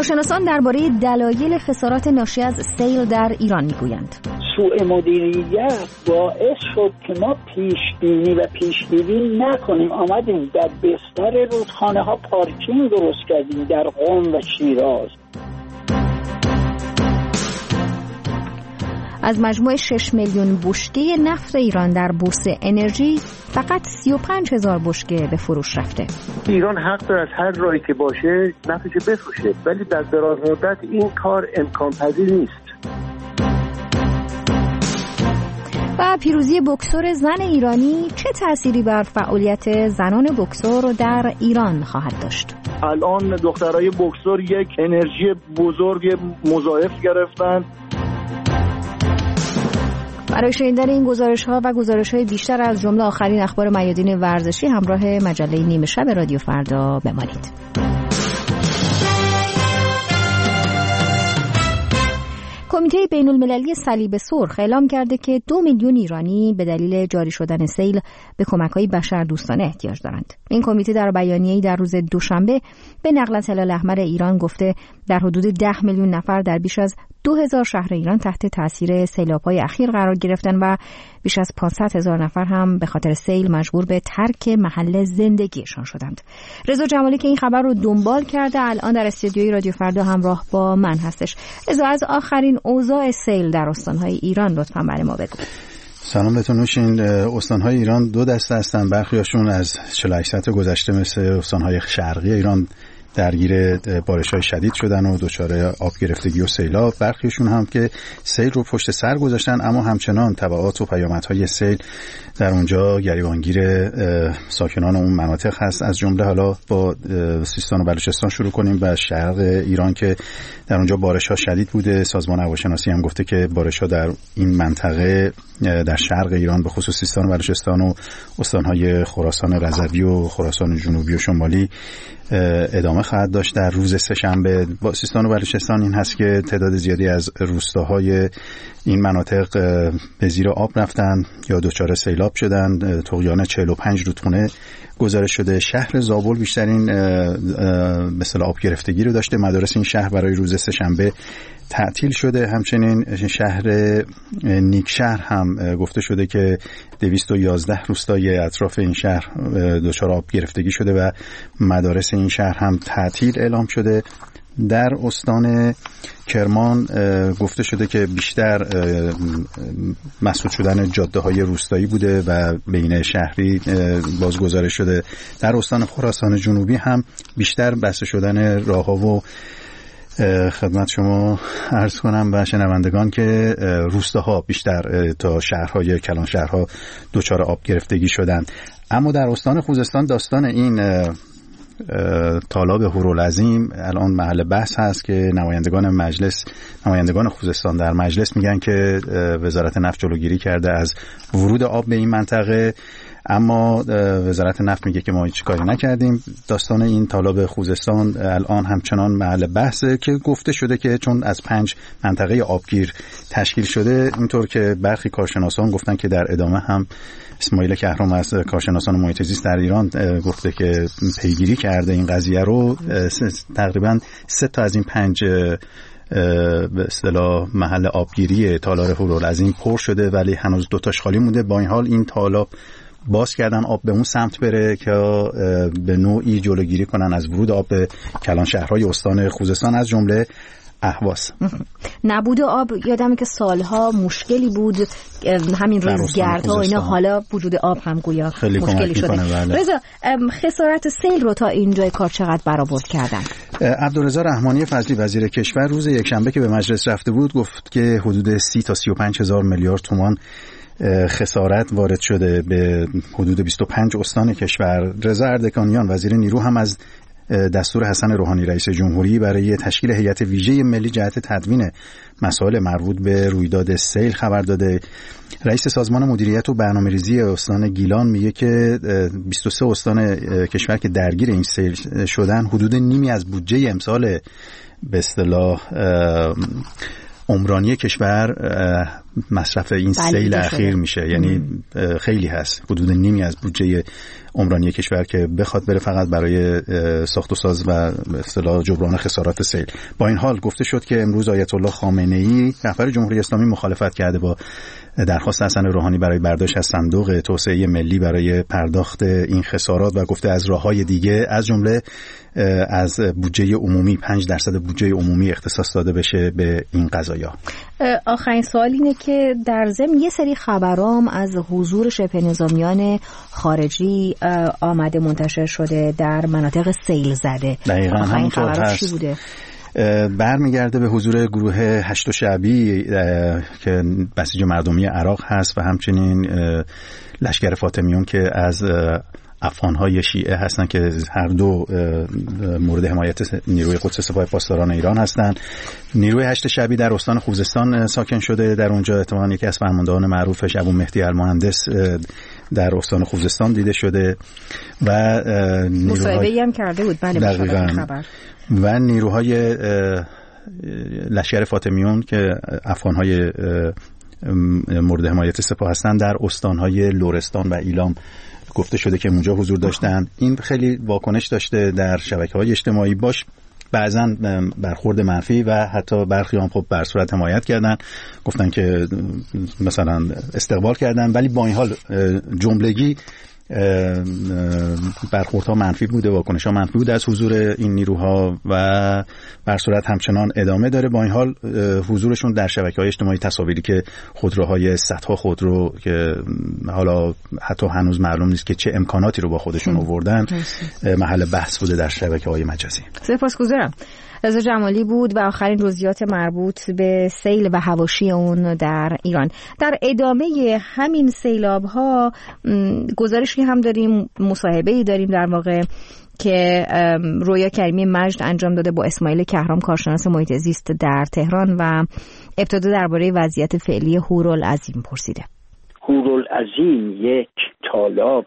کارشناسان درباره دلایل خسارات ناشی از سیل در ایران میگویند. سوء مدیریت باعث شد که ما پیشبینی و پیشگیری نکنیم. آمدیم در بستر رودخانه ها پارکینگ درست کردیم در قم و شیراز. از مجموع 6 میلیون بشکه نفت ایران در بورس انرژی فقط 35,000 بشکه به فروش رفته. ایران حق داره از هر راهی که باشه نفتش بفروشه، ولی در دراز مدت این کار امکان پذیر نیست. و پیروزی بوکسور زن ایرانی چه تأثیری بر فعالیت زنان بوکسور در ایران خواهد داشت؟ الان دخترای بوکسور یک انرژی بزرگ مضاعف گرفتن. برای شنیدن این گزارش‌ها و گزارش‌های بیشتر از جمله آخرین اخبار میادین ورزشی همراه مجله نیمه شب رادیو فردا بمانید. کمیته بین‌المللی صلیب سرخ اعلام کرده که 2 میلیون ایرانی به دلیل جاری شدن سیل به کمک‌های بشردوستانه احتیاج دارند. این کمیته در بیانیه‌ای در روز دوشنبه به نقل از هلال احمر ایران گفته در حدود 10 میلیون نفر در بیش از 2000 شهر ایران تحت تاثیر سیلاب‌های اخیر قرار گرفتن و بیش از 500,000 نفر هم به خاطر سیل مجبور به ترک محل زندگیشان شدند. رضا جمالی که این خبر رو دنبال کرده الان در استودیوی رادیو فردا همراه با من هستش. رضا، از آخرین اوضاع سیل در استان‌های ایران لطفاً برای ما بگو. سلام بهتون. نوشین. استان‌های ایران دو دسته هستن. برخیاشون از 48 ساعت گذشته مثل استان‌های شرقی ایران درگیر بارش‌های شدید شدن و دچار آب گرفتگی و سیلاب. برخیشون هم که سیل رو پشت سر گذاشتن، اما همچنان تبعات و پیامدهای سیل در اونجا گریبانگیر ساکنان اون مناطق هست. از جمله حالا با سیستان و بلوچستان شروع کنیم و شرق ایران که در اونجا بارش‌ها شدید بوده. سازمان هواشناسی هم گفته که بارش‌ها در این منطقه در شرق ایران به خصوص سیستان و بلوچستان و استان‌های خراسان رضوی و خراسان جنوبی و شمالی ادامه خواهد داشت. در روز سه‌شنبه با سیستان و بلوچستان این هست که تعداد زیادی از روستاهای این مناطق به زیر آب رفتن یا دچار سیلاب شدند. طغیان 45 رودخانه گزارش شده. شهر زابل بیشترین به اصطلاح آب گرفتگی رو داشته. مدارس این شهر برای روز سه‌شنبه تعطیل شده. همچنین شهر نیکشهر هم گفته شده که 211 روستای اطراف این شهر دچار آب گرفتگی شده و مدارس این شهر هم تعطیل اعلام شده. در استان کرمان گفته شده که بیشتر مسدود شدن جاده‌های روستایی بوده و بین شهری باز گزارش شده. در استان خراسان جنوبی هم بیشتر بسته شدن راه‌ها و خدمت شما عرض کنم و شنوندگان که روستاها بیشتر تا شهرهای کلان شهرها دچار آب گرفتگی شدند. اما در استان خوزستان داستان این تالاب هورالعظیم الان محل بحث هست که نمایندگان خوزستان در مجلس میگن که وزارت نفت جلوگیری کرده از ورود آب به این منطقه، اما وزارت نفت میگه که ما هیچ کاری نکردیم. داستان این تالاب خوزستان الان همچنان محل بحثه که گفته شده که چون از 5 منطقه آبگیر تشکیل شده، اینطور که برخی کارشناسان گفتن که در ادامه هم اسماعیل کهرام از کارشناسان محیط زیست در ایران گفته که پیگیری کرده این قضیه رو. تقریبا 3 تا از این 5 به اصطلاح محل آبگیری تالاب هورالعظیم پر شده، ولی هنوز 2 تاش خالی مونده. با این حال این تالاب باز کردن آب به اون سمت بره که به نوعی جلوگیری کنن از ورود آب به کلان شهرهای استان خوزستان از جمله اهواز. نبود آب یادمه که سالها مشکلی بود، همین ریزگردها و اینا، حالا وجود آب هم گویا مشکلی شده. رضا، خسارت سیل رو تا اینجای کار چقدر برآورد کردن؟ عبدالرضا رحمانی فضلی وزیر کشور روز یکشنبه که به مجلس رفته بود گفت که حدود 30 تا 35 هزار میلیارد تومان خسارت وارد شده به حدود 25 استان کشور. رضا اردکانیان وزیر نیرو هم از دستور حسن روحانی رئیس جمهوری برای تشکیل هیئت ویژه ملی جهت تدوین مسائل مربوط به رویداد سیل خبر داده. رئیس سازمان مدیریت و برنامه‌ریزی استان گیلان میگه که 23 استان کشور که درگیر این سیل شدن حدود نیمی از بودجه امسال به اصطلاح عمرانی کشور مصرف این سیل اخیر میشه. یعنی خیلی هست، حدود نیمی از بودجه عمرانی کشور که بخواد بره فقط برای ساخت و ساز و به اصطلاح جبران خسارات سیل. با این حال گفته شد که امروز آیت الله خامنه‌ای رهبر جمهوری اسلامی مخالفت کرده با درخواست حسن روحانی برای برداشت از صندوق توسعه ملی برای پرداخت این خسارات و گفته از راه‌های دیگه از جمله از بودجه عمومی 5% بودجه عمومی اختصاص داده بشه به این قضایا. آخرین سوال اینه که در ضمن یه سری خبرام از حضور شبه نظامیان خارجی آمده منتشر شده در مناطق سیل زده. دقیقاً همونطور هست. بوده؟ برمیگرده به حضور گروه هشت شعبی که بسیج مردمی عراق هست و همچنین لشکر فاطمیون که از افغان‌های شیعه هستند که هر دو مورد حمایت نیروی قدس سپاه پاسداران ایران هستند. نیروی هشت شعبی در استان خوزستان ساکن شده، در اونجا احتمالاً یکی از فرماندهان معروفش ابو مهدی المهندس در استان خوزستان دیده شده و مصاحبه‌ای هم کرده بود. بله خبر. و نیروهای لشکر فاطمیون که افغان‌های مورد حمایت سپاه هستند در استان‌های لرستان و ایلام گفته شده که اونجا حضور داشتن. این خیلی واکنش داشته در شبکه‌های اجتماعی، باش بعضاً برخورد منفی و حتی برخی هم خب بر صورت حمایت کردن، گفتن که مثلا استقبال کردن، ولی با این حال جملگی برخوردها منفی بوده، واکنش‌ها منفی بوده از حضور این نیروها و بر صورت همچنان ادامه داره. با این حال حضورشون در شبکه‌های اجتماعی، تصاویری که خودروهای صدها خودرو که حالا حتی هنوز معلوم نیست که چه امکاناتی رو با خودشون آوردن محل بحث بوده در شبکه‌های مجازی. سپاسگزارم. رضا جمالی بود و آخرین جزئیات مربوط به سیل و حواشی اون در ایران. در ادامه همین سیلاب‌ها گزارشی هم داریم، مصاحبه‌ای داریم در واقع که رویا کریمی مجد انجام داده با اسماعیل کهرام، کارشناس محیط زیست در تهران، و ابتدا درباره وضعیت فعلی هورالعظیم پرسیده. هورالعظیم یک تالاب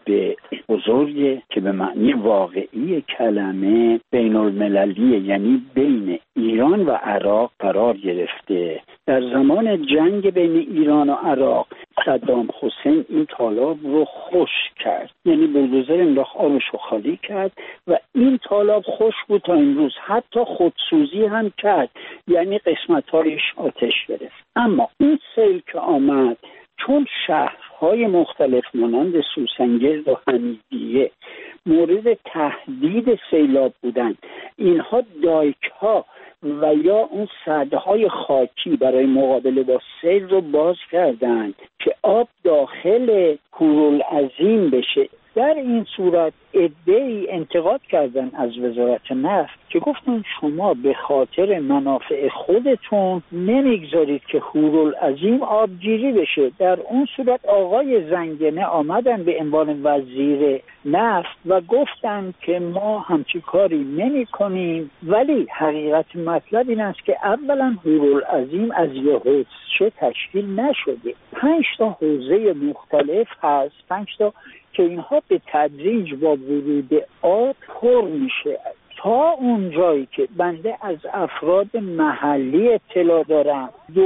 بزرگه که به معنی واقعی کلمه بین المللیه، یعنی بین ایران و عراق قرار گرفته. در زمان جنگ بین ایران و عراق صدام حسین این تالاب رو خشک کرد، یعنی بولدوزر انداخت آبش رو خالی کرد و این تالاب خشک بود تا امروز. حتی خودسوزی هم کرد، یعنی قسمت‌هایش آتش گرفت. اما این سیل که آمد، چون شهرهای مختلف مانند سوسنگرد و حمیدیه مورد تهدید سیلاب بودند، اینها دایک‌ها و یا اون سدهای خاکی برای مقابله با سیل رو باز کردند که آب داخل هورالعظیم بشه. در این صورت عده‌ای انتقاد کردن از وزارت نفت که گفتن شما به خاطر منافع خودتون نمیگذارید که هورالعظیم آبگیری بشه. در اون صورت آقای زنگنه آمدن به عنوان وزیر نفت و گفتن که ما همچی کاری نمی کنیم، ولی حقیقت مطلب این است که اولا هورالعظیم از یه حوضچه تشکیل نشده، 5 تا حوزه مختلف هست، 5 تا که اینها به تدریج با ورود آب پر میشه تا اون جایی که بنده از افراد محلی اطلاع دارم 2.5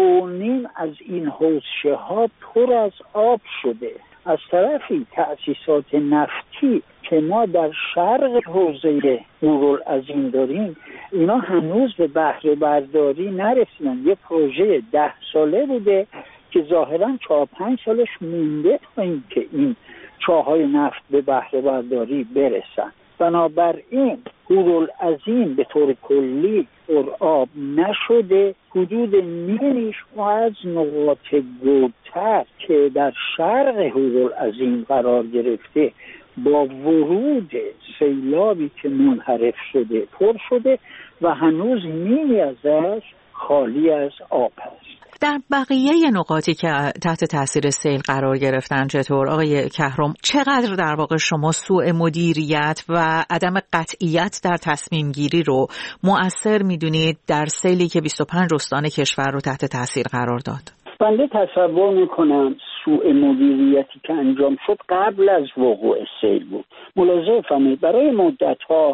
از این حوضچه ها پر از آب شده. از طرفی تأسیسات نفتی که ما در شرق حوزه هورالعظیم داریم، اینا هنوز به بهره برداری نرسیدن. یه پروژه 10 ساله بوده که ظاهراً 4-5 سالش مونده تا اینکه این چاهای نفت به بهره برداری برسن. بنابراین هورالعظیم به طور کلی پرآب نشده. حدود نیمیش از نقاط گودتر که در شرق هورالعظیم قرار گرفته با ورود سیلابی که منحرف شده پر شده و هنوز نیمی ازش خالی از آب هست. در بقیه نقاطی که تحت تاثیر سیل قرار گرفتن چطور آقای کهرام؟ چقدر در واقع شما سوء مدیریت و عدم قطعیت در تصمیم گیری رو مؤثر میدونید در سیلی که 25 استان کشور رو تحت تاثیر قرار داد؟ بنده تصور میکنم سوء مدیریتی که انجام شد قبل از وقوع سیل بود. ملاحظه فرمایید برای مدت‌ها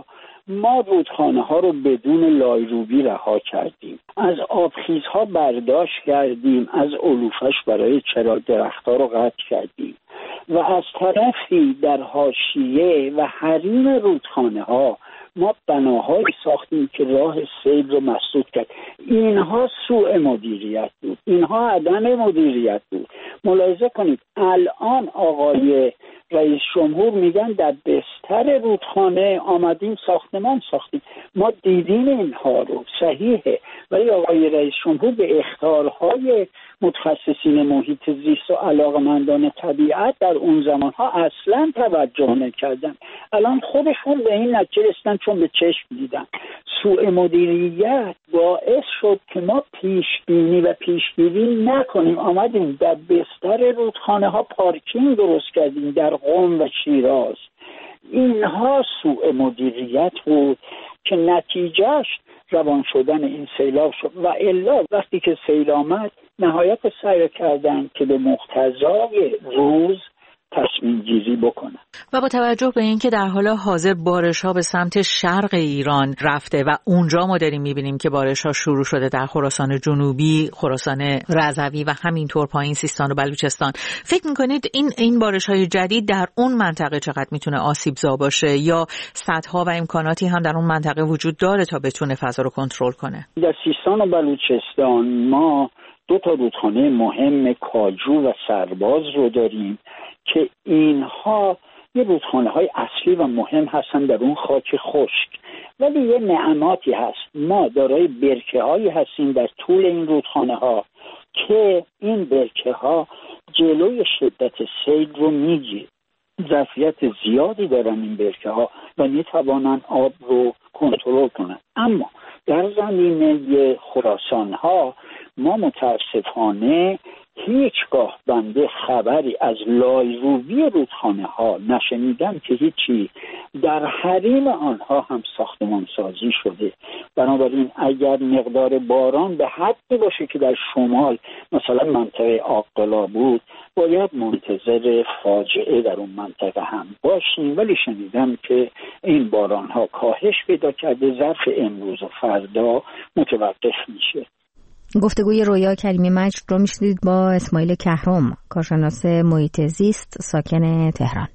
ما رودخانه ها رو بدون لایروبی رها کردیم، از آبخیزها برداشت کردیم، از علوفش برای چرا درختها رو قطع کردیم و از طرفی در حاشیه و حریم رودخانه ها ما بناهایی ساختیم که راه سیل رو مسدود کرد. اینها سوء مدیریت بود، اینها عدم مدیریت بود. ملاحظه کنید الان آقای رئیس جمهور میگن در بستر رودخانه آمدیم ساختمان ساختیم. ما دیدیم اینها رو، صحیحه، ولی آقای رئیس جمهور به اخطارهای متخصصین محیط زیست و علاقمندان طبیعت در اون زمانها اصلا توجه نکردن. الان خودشون به این نتیجه رسیدن چون به چشم دیدن. سوء مدیریت باعث شد که ما پیش بینی و پیشگیری نکنیم. آمدیم در بستر رودخانه ها پارکینگ درست کردیم در قم و شیراز. اینها سوء مدیریت بود که نتیجهش روان شدن این سیلاب شد و الا وقتی که سیل آمد نهایت سعی کردن که به مقتضای روز تصمیم گیری بکنن. و با توجه به اینکه در حال حاضر بارش‌ها به سمت شرق ایران رفته و اونجا ما داریم می‌بینیم که بارش‌ها شروع شده در خراسان جنوبی، خراسان رضوی و همینطور پایین سیستان و بلوچستان، فکر می‌کنید این بارش‌های جدید در اون منطقه چقدر میتونه آسیب‌زا باشه یا سدها و امکاناتی هم در اون منطقه وجود داره تا بتونه فضا رو کنترل کنه؟ در سیستان و بلوچستان ما 2 رودخانه مهم کاجو و سرباز رو داریم که اینها یه رودخانه‌های اصلی و مهم هستن در اون خاک خشک، ولی یه نعماتی هست. ما دارای برکه‌هایی هستیم در طول این رودخانه‌ها که این برکه‌ها جلوی شدت سیل رو میگیره. ظرفیت زیادی دارن این برکه‌ها و میتوانن آب رو کنترل کنن. اما در زمینه خراسان‌ها ما متاسفانه هیچگاه بنده خبری از لایروبی رودخانه ها نشنیدم که هیچی. در حریم آنها هم ساختمان سازی شده. بنابراین اگر مقدار باران به حدی باشه که در شمال مثلا منطقه آقلا بود، باید منتظر فاجعه در اون منطقه هم باشیم. ولی شنیدم که این باران ها کاهش پیدا کرده، ظرف امروز و فردا متوقف میشه. گفتگوی رویا کریمی مجد رو میشنید با اسماعیل کهرم، کارشناس محیط زیست ساکن تهران.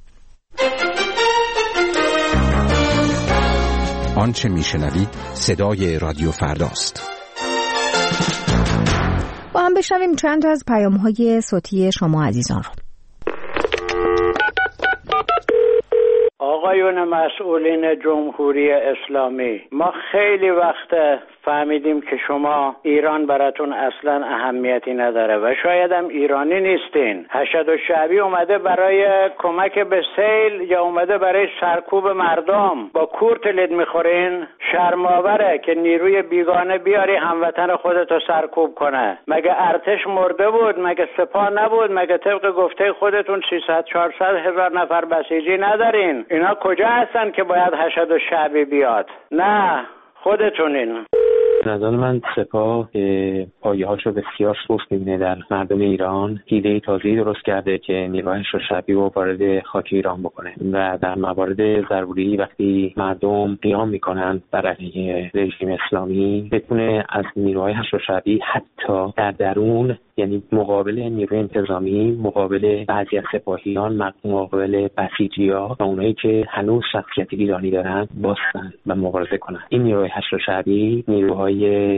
آنچه میشنوید صدای رادیو فرداست. با هم بشنویم چند تا از پیام‌های صوتی شما عزیزان رو. آقایون مسئولین جمهوری اسلامی، ما خیلی وقت فهمیدیم که شما ایران براتون اصلا اهمیتی نداره و شاید هم ایرانی نیستین. حشدالشعبی اومده برای کمک به سیل یا اومده برای سرکوب مردم؟ با کورت لید میخورین؟ شرم‌آوره که نیروی بیگانه بیاری هموطن خودتو سرکوب کنه. مگه ارتش مرده بود؟ مگه سپاه نبود؟ مگه طبق گفته خودتون 300-400 هزار نفر بسیجی ندارین؟ اینا کجا هستن که باید حشدالشعبی بیاد؟ نه، خودتونین. نظر من سپاه پایه‌هاشو بسیار سست می‌بینه در مردم ایران. ایده تازه‌ای درست کرده که نیروهای شبی رو وارد خاک ایران بکنه و در موارد ضروری وقتی مردم قیام میکنن برای رژیم اسلامی بتونه از نیروهای شبی حتی در درون، یعنی مقابل نیروی انتظامی، مقابل بعضی از سپاهیان، مقابل بسیجی‌ها و اونایی که هنوز شخصیت ایرانی دارن باستن و مبارزه کنن. این نیروهای شبی نیروهای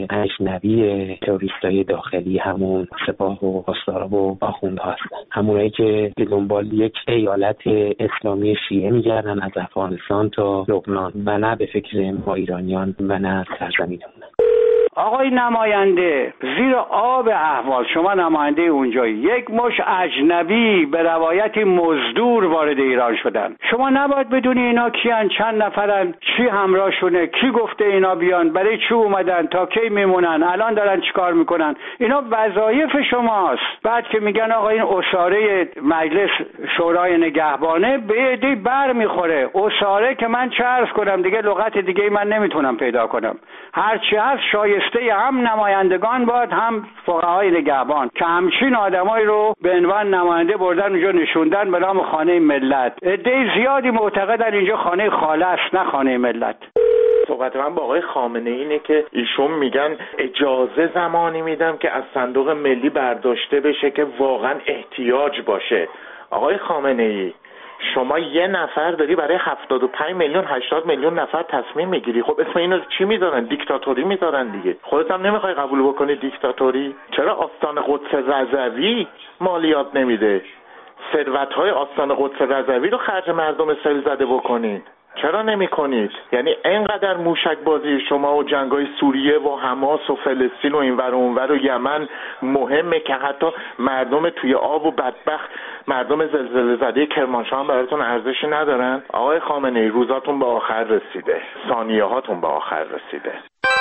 اجنبی تروریستای داخلی همون سپاه و پاسدارا و آخوندها هستن، همونایی که به دنبال یک ایالت اسلامی شیعه میگردن از افغانستان تا لبنان و نه به فکر ما ایرانیان و نه سرزمینمون. آقای نماینده، زیر آب احوال شما نماینده اونجایی، یک مش اجنبی به روایتی مزدور وارد ایران شدن. شما نباید بدونی اینا کیان، چند نفرن، چی همراهشونه، کی گفته اینا بیان، برای چی اومدن، تا کی میمونن، الان دارن چیکار میکنن؟ اینا وظایف شماست. بعد که میگن آقا این اساره مجلس شورای نگهبانه به عده‌ای بر میخوره. اساره که من چه عرض کنم دیگه، لغت دیگه من نمیتونم پیدا کنم. هرچی هست شایسته هم نمایندگان باد هم فقهای نگهبان که همچین آدمایی رو به عنوان نماینده بردن اونجا نشوندن به نام خانه ملت. عده زیادی معتقدن اینجا خانه خاله است نه خانه ملت. صحبت من با آقای خامنه ای اینه که ایشون میگن اجازه زمانی میدم که از صندوق ملی برداشته بشه که واقعا احتیاج باشه. آقای خامنه ای، شما یه نفر داری برای 75 میلیون 80 میلیون نفر تصمیم میگیری. خب اسم اینو چی میذارن؟ دیکتاتوری میذارن دیگه. خودت هم نمیخوای قبول بکنی دیکتاتوری؟ چرا آستان قدس رضوی مالیات نمیده؟ ثروت‌های آستان قدس رضوی رو خرج مردم اسرائیل زده بکنین. چرا نمی کنید؟ یعنی اینقدر موشک بازی شما و جنگای سوریه و حماس و فلسطین و اینور و اونور و یمن مهمه که حتی مردم توی آب و بدبخت مردم زلزله زده کرمانشاه هم براتون ارزشی ندارن؟ آقای خامنه ای، روزاتون به آخر رسیده، ثانیه هاتون به آخر رسیده.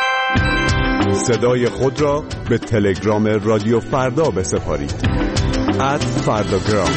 صدای خود را به تلگرام رادیو فردا بسپارید. @فرداگرام.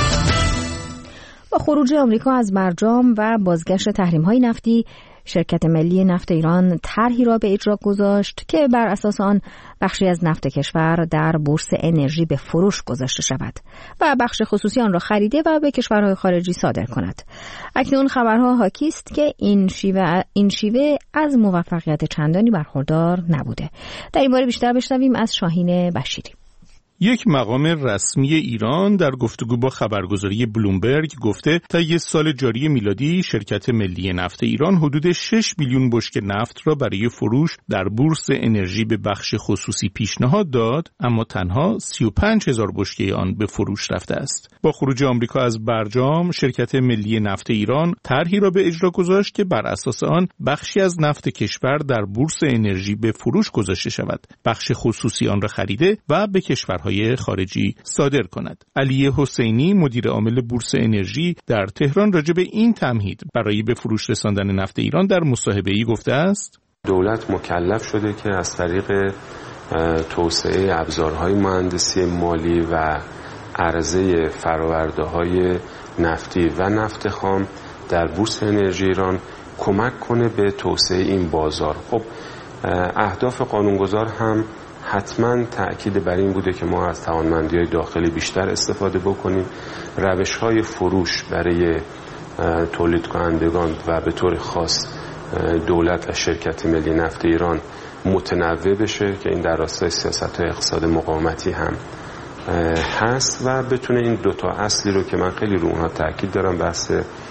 با خروج آمریکا از برجام و بازگشت تحریم‌های نفتی، شرکت ملی نفت ایران طرحی را به اجرا گذاشت که بر اساس آن بخشی از نفت کشور در بورس انرژی به فروش گذاشته شود و بخش خصوصی آن را خریده و به کشورهای خارجی صادر کند. اکنون خبرها حاکی است که این شیوه از موفقیت چندانی برخوردار نبوده. در این باره بیشتر بشنویم از شاهین بشیری. یک مقام رسمی ایران در گفتگو با خبرگزاری بلومبرگ گفته تا یک سال جاری میلادی شرکت ملی نفت ایران حدود 6 میلیون بشکه نفت را برای فروش در بورس انرژی به بخش خصوصی پیشنهاد داد، اما تنها 35,000 بشکه آن به فروش رفته است. با خروج آمریکا از برجام، شرکت ملی نفت ایران طرحی را به اجرا گذاشت که بر اساس آن بخشی از نفت کشور در بورس انرژی به فروش گذاشته شود، بخش خصوصی آن را خریده و به کشورهای خارجی صادر کند. علی حسینی، مدیر عامل بورس انرژی در تهران، راجع به این تمهید برای به فروش رساندن نفت ایران در مصاحبه‌ای گفته است: دولت مکلف شده که از طریق توسعه ابزارهای مهندسی مالی و عرضه فرآورده‌های نفتی و نفت خام در بورس انرژی ایران کمک کنه به توسعه این بازار. خب اهداف قانونگذار هم حتما تأکید بر این بوده که ما از توانمندی‌های داخلی بیشتر استفاده بکنیم، روش‌های فروش برای تولید کنندگان و به طور خاص دولت و شرکت ملی نفت ایران متنوع بشه که این در راستای سیاست‌های اقتصاد مقاومتی هم هست و بتونه این دوتا اصلی رو که من خیلی رو اونها تأکید دارم، بحث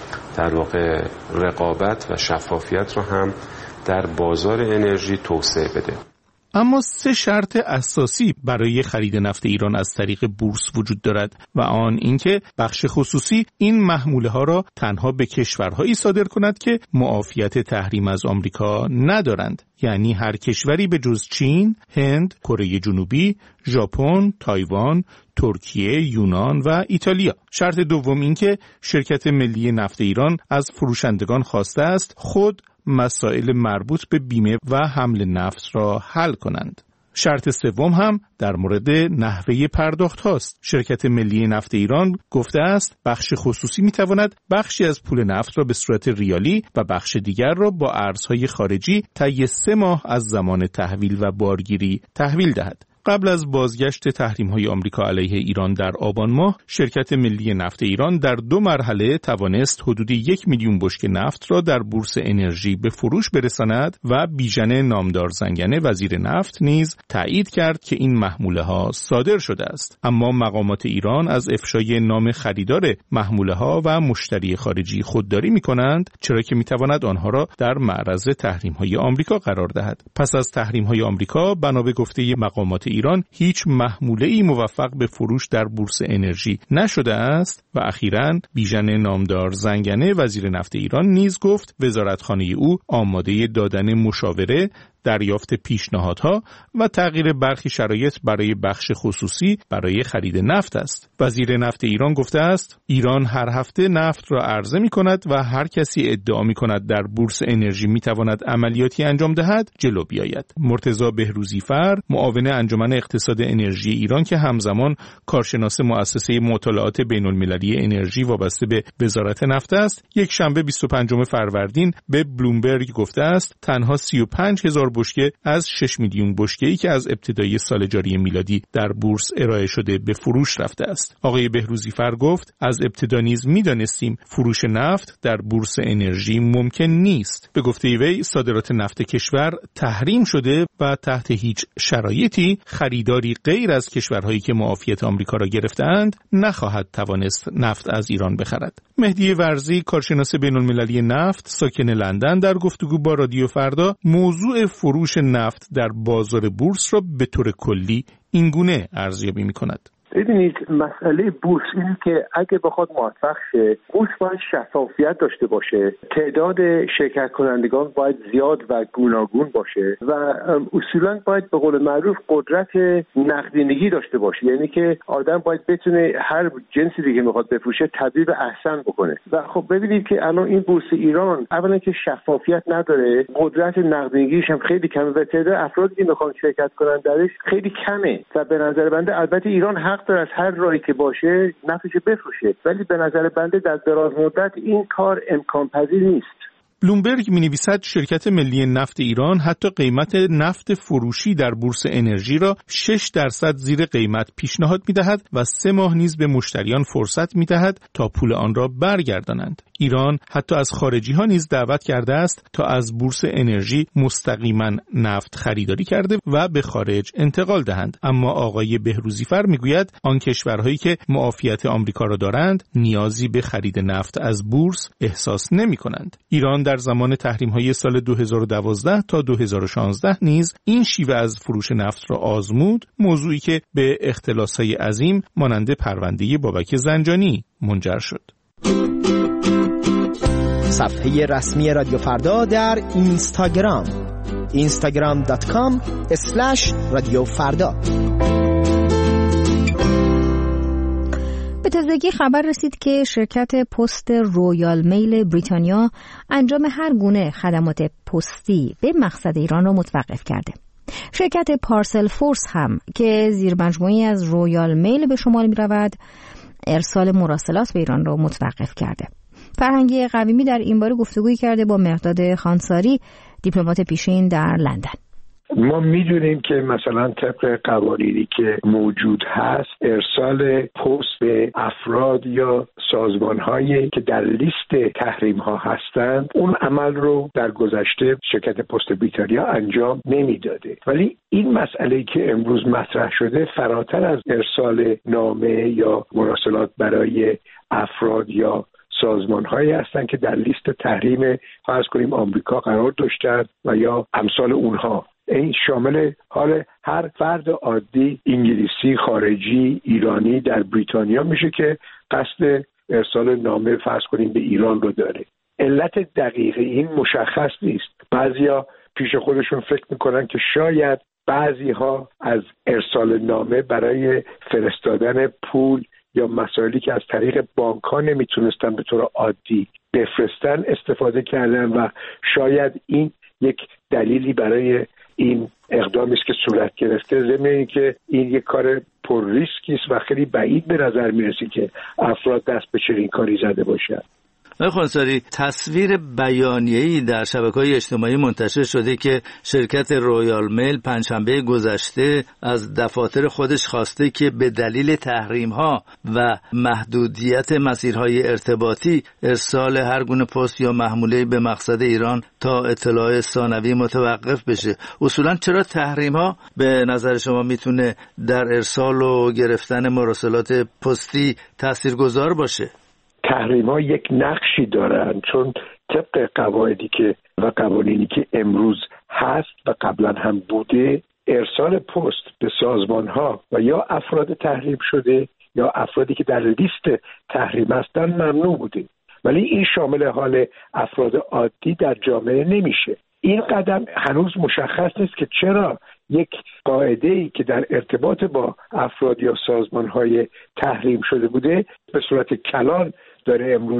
در واقع رقابت و شفافیت رو هم در بازار انرژی توسعه بده. اما 3 شرط اساسی برای خرید نفت ایران از طریق بورس وجود دارد و آن اینکه بخش خصوصی این محموله ها را تنها به کشورهایی صادر کند که معافیت تحریم از آمریکا ندارند، یعنی هر کشوری به جز چین، هند، کره جنوبی، ژاپن، تایوان، ترکیه، یونان و ایتالیا. شرط دوم اینکه شرکت ملی نفت ایران از فروشندگان خواسته است خود مسائل مربوط به بیمه و حمل نفت را حل کنند. شرط سوم هم در مورد نحوه پرداخت هاست. شرکت ملی نفت ایران گفته است بخش خصوصی میتواند بخشی از پول نفت را به صورت ریالی و بخش دیگر را با ارزهای خارجی طی 3 ماه از زمان تحویل و بارگیری تحویل دهد. قبل از بازگشت تحریم‌های آمریکا علیه ایران در آبان ماه، شرکت ملی نفت ایران در 2 مرحله توانست حدود 1 میلیون بشکه نفت را در بورس انرژی به فروش برساند و بیژن نامدار زنگنه وزیر نفت نیز تایید کرد که این محموله‌ها صادر شده است. اما مقامات ایران از افشای نام خریدار محموله‌ها و مشتری خارجی خودداری می‌کنند، چرا که می‌تواند آنها را در معرض تحریم‌های آمریکا قرار دهد. پس از تحریم‌های آمریکا، بنا به گفته مقامات ایران، هیچ محموله‌ای موفق به فروش در بورس انرژی نشده است و اخیراً بیژن نامدار زنگنه وزیر نفت ایران نیز گفت وزارتخانه او آماده دادن مشاوره، دریافت پیشنهادها و تغییر برخی شرایط برای بخش خصوصی برای خرید نفت است. وزیر نفت ایران گفته است ایران هر هفته نفت را عرضه می کند و هر کسی ادعا می کند در بورس انرژی می تواند عملیاتی انجام دهد جلو بیاید. مرتضی بهروزیفر، معاون انجمن اقتصاد انرژی ایران که همزمان کارشناس مؤسسه مطالعات بین‌المللی انرژی وابسته به وزارت نفت است، یک شنبه 25 فروردین به بلومبرگ گفته است تنها 35,000 بشکه از 6 میلیون بشکه‌ای که از ابتدای سال جاری میلادی در بورس ارائه شده به فروش رفته است. آقای بهروزی فر گفت از ابتدا نیز می‌دانستیم فروش نفت در بورس انرژی ممکن نیست. به گفته وی صادرات نفت کشور تحریم شده و تحت هیچ شرایطی خریداری غیر از کشورهایی که معافیت آمریکا را گرفتند نخواهد توانست نفت از ایران بخرد. مهدی ورزی کارشناس بین‌المللی نفت ساکن لندن در گفتگو با رادیو فردا موضوع فروش نفت در بازار بورس را به طور کلی اینگونه ارزیابی می‌کند. ببینید مسئله بورس اینه که اگه بخواد موفق شه بورس باید شفافیت داشته باشه، تعداد شرکت کنندگان باید زیاد و گوناگون باشه و اصولا باید به قول معروف قدرت نقدینگی داشته باشه، یعنی که آدم باید بتونه هر جنسی دیگه میخواد بفروشه تبدیل به احسن بکنه. و خب ببینید که الان این بورس ایران اولا که شفافیت نداره، قدرت نقدینگیش هم خیلی کمه و تعداد افرادی که میخوان شرکت کنن درش خیلی کمه و به نظر بنده البته ایران حق داره از هر راهی که باشه نفتش بفروشه، ولی به نظر بنده در دراز مدت این کار امکان پذیر نیست. بلومبرگ می‌نویسد شرکت ملی نفت ایران حتی قیمت نفت فروشی در بورس انرژی را 6% زیر قیمت پیشنهاد می‌دهد و 3 ماه نیز به مشتریان فرصت می‌دهد تا پول آن را برگردانند. ایران حتی از خارجی‌ها نیز دعوت کرده است تا از بورس انرژی مستقیما نفت خریداری کرده و به خارج انتقال دهند. اما آقای بهروزی فر می‌گوید آن کشورهایی که معافیت آمریکا را دارند نیازی به خرید نفت از بورس احساس نمی‌کنند. ایران در زمان تحریم‌های سال 2012 تا 2016 نیز این شیوه از فروش نفت را آزمود، موضوعی که به اختلاس‌های عظیم مانند پرونده بابک زنجانی منجر شد. صفحه رسمی رادیو فردا در اینستاگرام instagram.com/رادیوفردا. به تازگی خبر رسید که شرکت پست رویال میل بریتانیا انجام هر گونه خدمات پستی به مقصد ایران را متوقف کرده. شرکت پارسل فورس هم که زیر مجموعی از رویال میل به شمال می رود ارسال مراسلات به ایران را متوقف کرده. فرهنگی قویمی در این باره گفتگویی کرده با مهرداد خانساری، دیپلمات پیشین در لندن. ما میدونیم که مثلا طبق قوانینی که موجود هست ارسال پست به افراد یا سازمان‌هایی که در لیست تحریم‌ها هستند اون عمل رو در گذشته شرکت پست بریتانیا انجام نمیداده، ولی این مسئله که امروز مطرح شده فراتر از ارسال نامه یا مراسلات برای افراد یا سازمان‌هایی هستند که در لیست تحریم فرض کنیم آمریکا قرار داشتند و یا امثال اونها. این شامل حال هر فرد عادی انگلیسی، خارجی، ایرانی در بریتانیا میشه که قصد ارسال نامه فرض کنیم به ایران رو داره. علت دقیق این مشخص نیست. بعضیا پیش خودشون فکر میکنن که شاید بعضیها از ارسال نامه برای فرستادن پول یا مسائلی که از طریق بانک‌ها نمیتونستن به طور عادی بفرستن استفاده کردن و شاید این یک دلیلی برای این اقدامی است که صورت گرفته، ضمن اینکه این یک کار پر ریسکی است و خیلی بعید به نظر میرسه که افراد دست به چنین کاری زده باشند. خانساری، تصویر بیانیه‌ای در شبکه‌های اجتماعی منتشر شده که شرکت رویال میل پنجشنبه گذشته از دفاتر خودش خواسته که به دلیل تحریم‌ها و محدودیت مسیرهای ارتباطی ارسال هر گونه پست یا محموله به مقصد ایران تا اطلاع ثانوی متوقف بشه. اصولاً چرا تحریم‌ها به نظر شما میتونه در ارسال و گرفتن مراسلات پستی تاثیرگذار باشه؟ تحریم‌ها یک نقشی دارن، چون طبق قواعدی که و قوانینی که امروز هست و قبلا هم بوده ارسال پست به سازمان‌ها و یا افراد تحریم شده یا افرادی که در لیست تحریم هستن ممنوع بوده، ولی این شامل حال افراد عادی در جامعه نمیشه. این قدم هنوز مشخص نیست که چرا یک قاعده‌ای که در ارتباط با افراد یا سازمان‌های تحریم شده بوده به صورت کلان داره امروز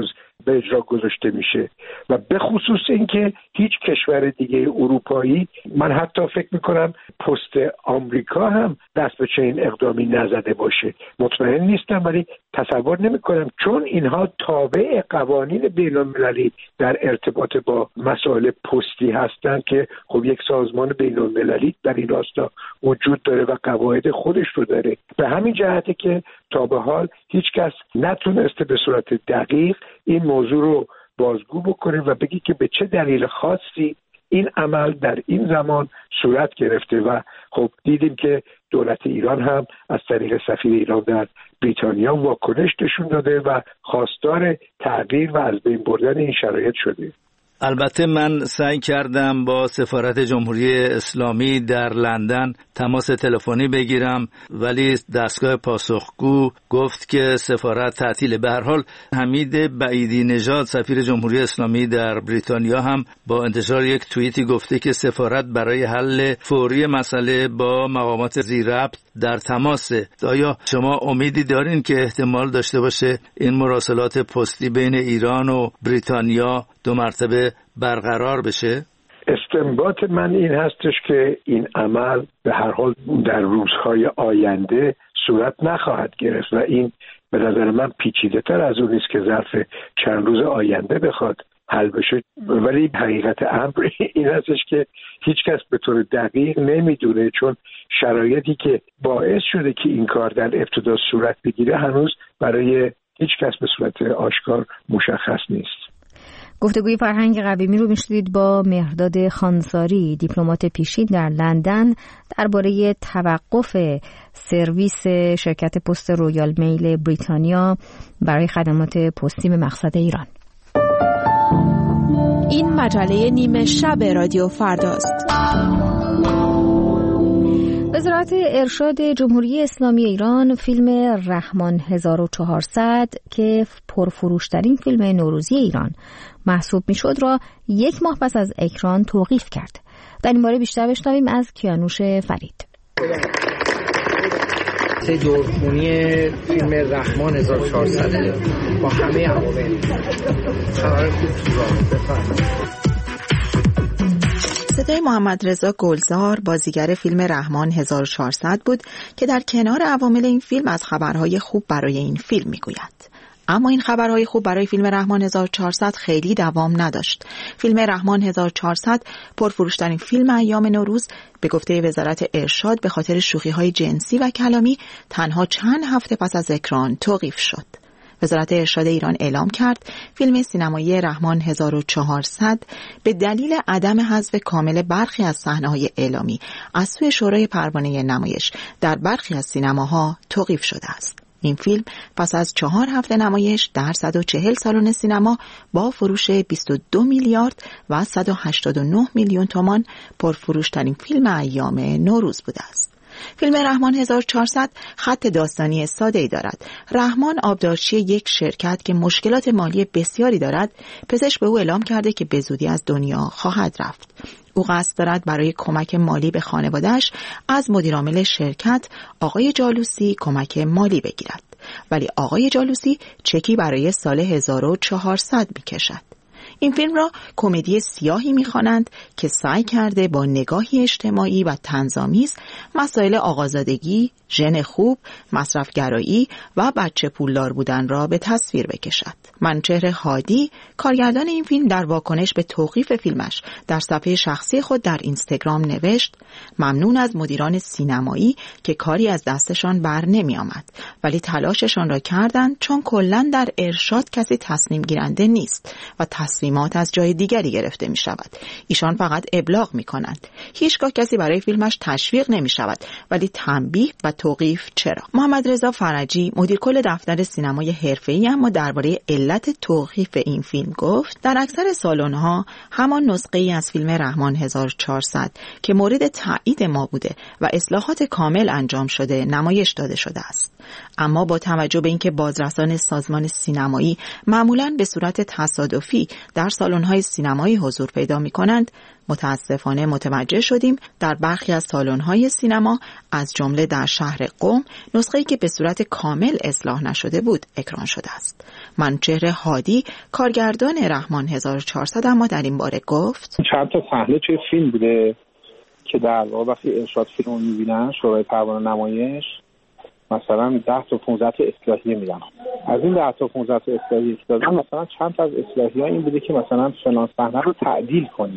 به اجرا گذاشته میشه و به خصوص اینکه هیچ کشور دیگه اروپایی، من حتی فکر میکنم پست آمریکا هم دست به چنین اقدامی نزده باشه. مطمئن نیستم ولی تصور نمیکنم، چون اینها تابع قوانین بین‌المللی در ارتباط با مسائل پستی هستند که خب یک سازمان بین‌المللی در این راستا وجود داره و قواعد خودش رو داره. به همین جهته که تا به حال هیچ کس نتونسته به صورت دقیق این موضوع رو بازگو بکنه و بگی که به چه دلیل خاصی این عمل در این زمان صورت گرفته. و خب دیدیم که دولت ایران هم از طریق سفیر ایران در بریتانیا واکنش نشون داده و خواستار تغییر و از بین بردن این شرایط شده. البته من سعی کردم با سفارت جمهوری اسلامی در لندن تماس تلفنی بگیرم، ولی دستگاه پاسخگو گفت که سفارت تعطیله. به هر حال حمید بعیدی نژاد سفیر جمهوری اسلامی در بریتانیا هم با انتشار یک توییتی گفته که سفارت برای حل فوری مسئله با مقامات ذی‌ربط در تماسه. آیا شما امیدی دارین که احتمال داشته باشه این مراسلات پستی بین ایران و بریتانیا دو مرتبه برقرار بشه؟ استنباط من این هستش که این عمل به هر حال در روزهای آینده صورت نخواهد گرفت و این به نظر من پیچیده تر از اون نیست که ظرف چند روز آینده بخواد حل بشه. ولی حقیقت امر این هستش که هیچ کس به طور دقیق نمیدونه، چون شرایطی که باعث شده که این کار در ابتدا صورت بگیره هنوز برای هیچ کس به صورت آشکار مشخص نیست. گفتگوی فرهنگ قویمی رو میشنید با مهرداد خانساری، دیپلمات پیشین در لندن، درباره توقف سرویس شرکت پست رویال میل بریتانیا برای خدمات پستی به مقصد ایران. این مجله نیمه شب رادیو فرداست. وزارت ارشاد جمهوری اسلامی ایران فیلم رحمان 1400 که پرفروشترین فیلم نوروزی ایران محسوب میشد را یک ماه پس از اکران توقیف کرد. در این باره بیشتر بشنویم از کیانوش فرید. دورخونی فیلم رحمان 1400 با همه عوامل خبر خوب تو راه بفرمایید. صدای محمد رضا گلزار بازیگر فیلم رحمان 1400 بود که در کنار عوامل این فیلم از خبرهای خوب برای این فیلم میگوید. اما این خبرهای خوب برای فیلم رحمان 1400 خیلی دوام نداشت. فیلم رحمان 1400 پرفروشترین فیلم ایام نوروز به گفته وزارت ارشاد به خاطر شوخی‌های جنسی و کلامی تنها چند هفته پس از اکران توقیف شد. وزارت ارشاد ایران اعلام کرد فیلم سینمایی رحمان 1400 به دلیل عدم حذف کامل برخی از صحنه‌های اعلامی از سوی شورای پروانه نمایش در برخی از سینماها توقیف شده است. این فیلم پس از 4 هفته نمایش در 140 سالن سینما با فروش 22 میلیارد و 189 میلیون تومان پرفروشترین فیلم ایام نوروز بوده است. فیلم رحمان 1400 خط داستانی ساده‌ای دارد. رحمان آبدارچی یک شرکت که مشکلات مالی بسیاری دارد، پزشک به او اعلام کرده که به زودی از دنیا خواهد رفت. او قصد دارد برای کمک مالی به خانواده‌اش از مدیرعامل شرکت آقای جالوسی کمک مالی بگیرد، ولی آقای جالوسی چکی برای سال 1400 می‌کشد. این فیلم را کمدی سیاهی می‌خوانند که سعی کرده با نگاهی اجتماعی و طنزآمیز مسائل آقازادگی، ژن خوب، مصرفگرایی و بچه پولدار بودن را به تصویر بکشد. منوچهر هادی، کارگردان این فیلم، در واکنش به توقیف فیلمش در صفحه شخصی خود در اینستاگرام نوشت: ممنون از مدیران سینمایی که کاری از دستشان بر نمی آمد، ولی تلاششان را کردند، چون کلاً در ارشاد کسی تصمیم گیرنده نیست و تصمیمات از جای دیگری گرفته می شود. ایشان فقط ابلاغ می کنند. هیچگاه کسی برای فیلمش تشویق نمی شود، ولی تنبیه و توقیف چرا؟ محمد رضا فرجی، مدیر کل دفتر سینمای حرفه‌ای، اما درباره علت توقیف این فیلم گفت: در اکثر سالن‌ها همان نسخه‌ای از فیلم رحمان 1400 که مورد تایید ما بوده و اصلاحات کامل انجام شده نمایش داده شده است. اما با توجه به اینکه بازرسان سازمان سینمایی معمولاً به صورت تصادفی در سالن‌های سینمایی حضور پیدا می‌کنند، متاسفانه متوجه شدیم در برخی از سالن‌های سینما از جمله در شهر قم نسخه‌ای که به صورت کامل اصلاح نشده بود اکران شده است. منوچهر هادی کارگردان رحمان 1400 اما در این باره گفت چند تا صحنه توی فیلم بوده که در واقع وقتی ارشاد فیلم رو می‌بینن شورای پروانه نمایش مثلا 10 تا 15 تا اصلاحیه میدن. از این 10 تا 15 تا اصلاحیه که دادن مثلا چند تا از اصلاحیه‌ها این بوده که مثلا فلان صحنه رو تعدیل کنید.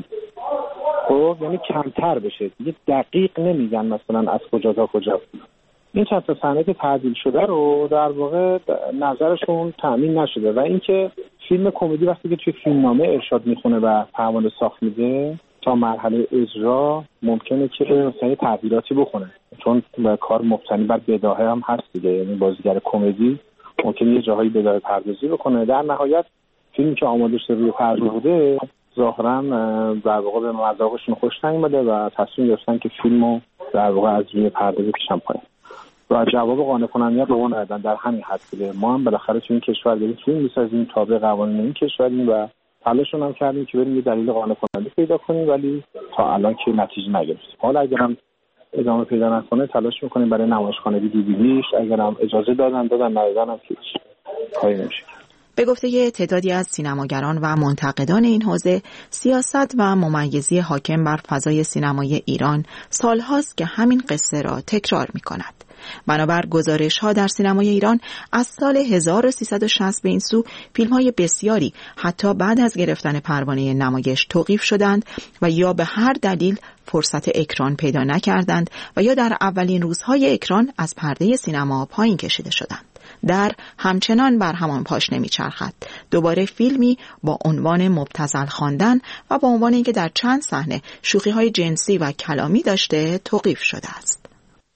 خب یعنی کمتر بشه. دیگه دقیق نمیگن مثلا از کجا تا کجا. این چند تا صحنه که تعدیل شده رو در واقع نظرشون تامین نشده و اینکه فیلم کمدی وقتی که توی فیلمنامه ارشاد میخونه و پروانه ساخت میده تا مرحله اجرا ممکنه که مثلا تغییراتی بکنه چون کار مبتنی بر بداهه هم هست دیگه. یعنی بازیگر کمدی ممکنه یه جاهایی بداهه پردازی بکنه. در نهایت فیلمی که آماده شده روی پرده بوده ظاهرا در واقع به مذاقشون خوش نیومده و تصمیم گرفتن که فیلمو در واقع از روی پرده بکشن پایین و جواب قانع کننده به اون ندادن. در همین حد بوده. ما هم بالاخره تو این کشور داریم فیلم می‌سازیم تابع قوانین این کشوریم و تلاشون هم کردیم که بریم یه دلیل قانع کننده پیدا کنیم ولی تا الان که نتیجه نگرفتیم. حالا اگرم ادامه پیدا نکنه تلاش می‌کنیم برای نمایشخانه دیدیش. اگرم اجازه دادن ندادن هم هیچ کاری نمیشه. به گفته تعدادی از سینماگران و منتقدان این حوزه، سیاست و ممیزی حاکم بر فضای سینمای ایران سالهاست که همین قصه را تکرار می‌کند. بنابر گزارش‌ها در سینمای ایران از سال 1360 به این سو فیلم‌های بسیاری حتی بعد از گرفتن پروانه نمایش توقیف شدند و یا به هر دلیل فرصت اکران پیدا نکردند و یا در اولین روزهای اکران از پرده سینما پایین کشیده شدند. در همچنان بر همان پاش نمیچرخد. دوباره فیلمی با عنوان مبتذل خواندن و با عنوان اینکه در چند صحنه شوخی‌های جنسی و کلامی داشته توقیف شده است.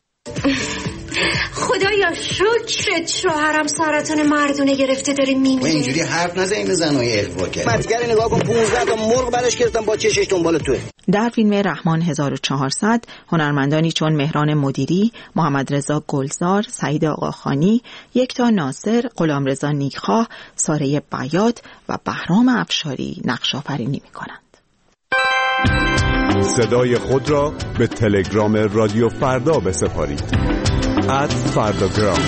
خدایا شکرت شوهرم سرطان مردونه گرفته داره میمیره. اینجوری حرف نزن این زنای اغوا کرد. متگر نگاه کن 15 تا مرغ برش گرفتم با چشش دنبال توه. در فیلم رحمان 1400 هنرمندانی چون مهران مدیری، محمد رضا گلزار، سعید آقاخانی، یکتا ناصر، غلامرضا نیکخواه، ساره بیات و بهرام افشاری نقش آفرینی می‌کنند. صدای خود را به تلگرام رادیو فردا بسپارید. @فرداگرام.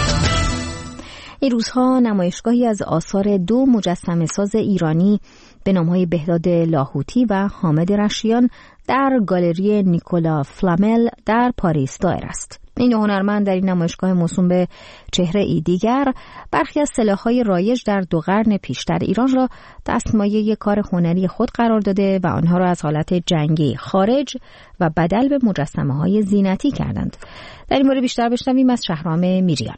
این روزها نمایشگاهی از آثار دو مجسمه‌ساز ایرانی به نام‌های بهداد لاهوتی و حامد رشیان در گالری نیکولا فلامل در پاریس دایر است. این هنرمند در این نمایشگاه موسوم به چهره‌ای دیگر برخی از سلاح‌های رایج در 2 قرن پیشتر ایران را دستمایه کار هنری خود قرار داده و آنها را از حالت جنگی خارج و بدل به مجسمه‌های زینتی کردند. در این مورد بیشتر بشنویم از شهرام میریان.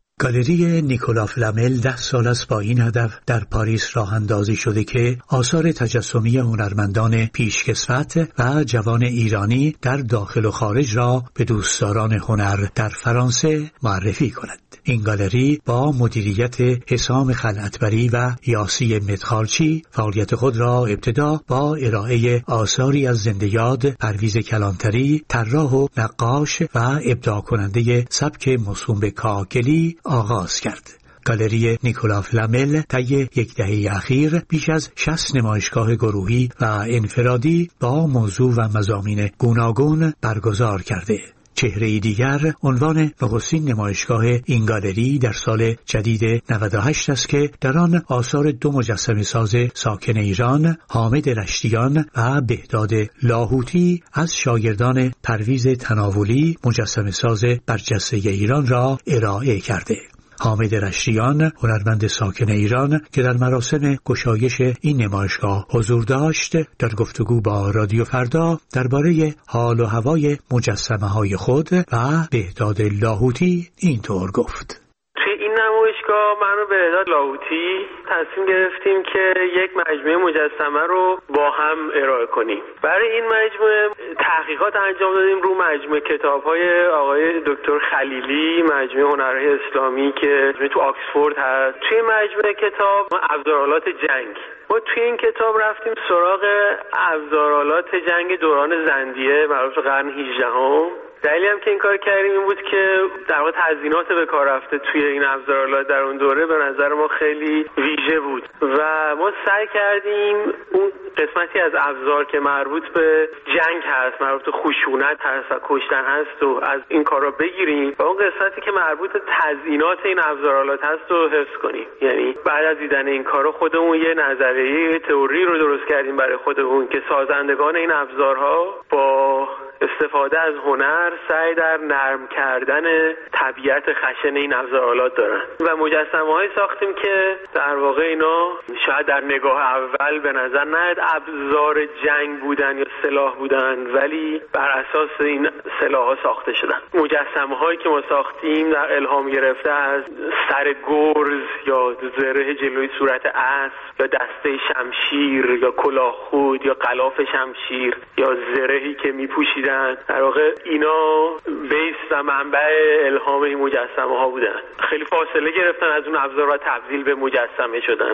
گالری نیکولا فلامل 10 سال است با این هدف در پاریس راه اندازی شده که آثار تجسمی هنرمندان پیشکسوت و جوان ایرانی در داخل و خارج را به دوستداران هنر در فرانسه معرفی کند. این گالری با مدیریت حسام خلعتبری و یاسی مدخالچی فعالیت خود را ابتدا با ارائه آثاری از زنده یاد پرویز کلانتری، طراح و نقاش و ابداع کننده سبک موسوم به کاکلی آغاز کرد. گالری نیکولا فلامل طی 10 دهه اخیر بیش از 60 نمایشگاه گروهی و انفرادی با موضوع و مضامین گوناگون برگزار کرده. چهره دیگر عنوان نخستین نمایشگاه این گالری در سال جدید 98 است که در آن آثار 2 مجسمه ساز ساکن ایران، حامد رشتیان و بهداد لاهوتی از شاگردان پرویز تناولی مجسمه ساز برجسته ایران را ارائه کرده. حامد رشتیان هنرمند ساکن ایران که در مراسم گشایش این نمایشگاه حضور داشت در گفتگو با رادیو فردا درباره حال و هوای مجسمه‌های خود و بهداد لاهوتی اینطور گفت: توی این نمایشگاه من و بهداد لاهوتی تصمیم گرفتیم که یک مجموعه مجسمه رو با هم ارائه کنیم. برای این مجموعه تحقیقات انجام دادیم رو مجموعه کتاب‌های آقای دکتر خلیلی، مجموعه هنرهای اسلامی که تو آکسفورد هست. توی مجموعه کتاب ابزارآلات جنگ، ما توی این کتاب رفتیم سراغ ابزارآلات جنگ دوران زندیه معروف قرن 18. دلیلی هم که این کار کردیم این بود که در واقع تزیینات به کار رفته توی این ابزارآلات در اون دوره به نظر ما خیلی ویژه بود و ما سعی کردیم اون قسمتی از ابزار که مربوط به جنگ هست، مربوط به خشونت هست و کشتن هست و از این کارا بگیریم و اون قسمتی که مربوط به تزیینات این ابزارالات هست رو حفظ کنیم. یعنی بعد از دیدن این کارا خودمون یه نظریه تئوری رو درست کردیم برای خودمون که سازندگان این ابزارها با استفاده از هنر سعی در نرم کردن طبیعت خشن این ابزارالات دارن و مجسمه‌هایی ساختیم که در واقع اینا شاید در نگاه اول به نظر نیاد ابزار جنگ بودن یا سلاح بودن، ولی بر اساس این سلاح‌ها ساخته شدن. مجسمه‌هایی که ما ساختیم در الهام گرفته از سر گرز یا زره جلوی صورت اسب یا دسته شمشیر یا کلاه خود یا غلاف شمشیر یا زرهی که می‌پوشید. در واقع اینا بیس و منبع الهام این مجسمه ها بودن. خیلی فاصله گرفتن از اون ابزار و تبدیل به مجسمه شدن.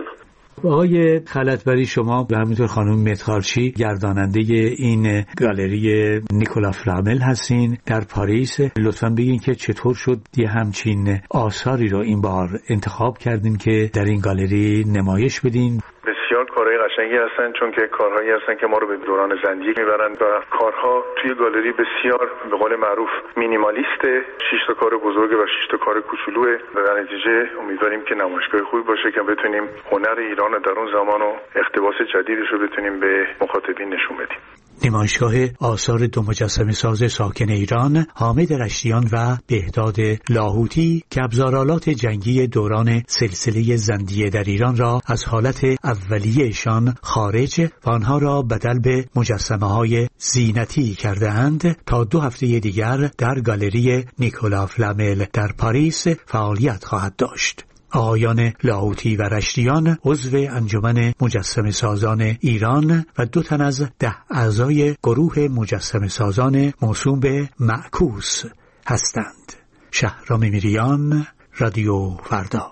آقای خلعتبری، شما و همینطور خانم متخالچی گرداننده این گالری نیکولا فلامل هستین در پاریس. لطفاً بگین که چطور شد یه همچین آثاری رو این بار انتخاب کردین که در این گالری نمایش بدین؟ بسیار کارهای قشنگی هستن، چون که کارهایی هستن که ما رو به دوران زندگی میبرن و کارها توی گالری بسیار به قول معروف مینیمالیسته. 6 تا کار بزرگه و 6 تا کار کوچولوئه. در نتیجه امیدواریم که نمایشگاه خوبی باشه که بتونیم هنر ایران در اون زمان و اقتباس جدیدش رو بتونیم به مخاطبین نشون بدیم. نمایشگاه آثار دو مجسمه ساز ساکن ایران، حامد رشتیان و بهداد لاهوتی که ابزارالات جنگی دوران سلسله زندیه در ایران را از حالت اولیه‌شان خارج و آنها را بدل به مجسمه‌های زینتی کرده اند تا 2 هفته دیگر در گالری نیکولا فلامل در پاریس فعالیت خواهد داشت. آقایان لاهوتی و رشتیان عضو انجمن مجسمه سازان ایران و 2 تن از 10 اعضای گروه مجسمه سازان موسوم به معکوس هستند. شهرام میریان، رادیو فردا.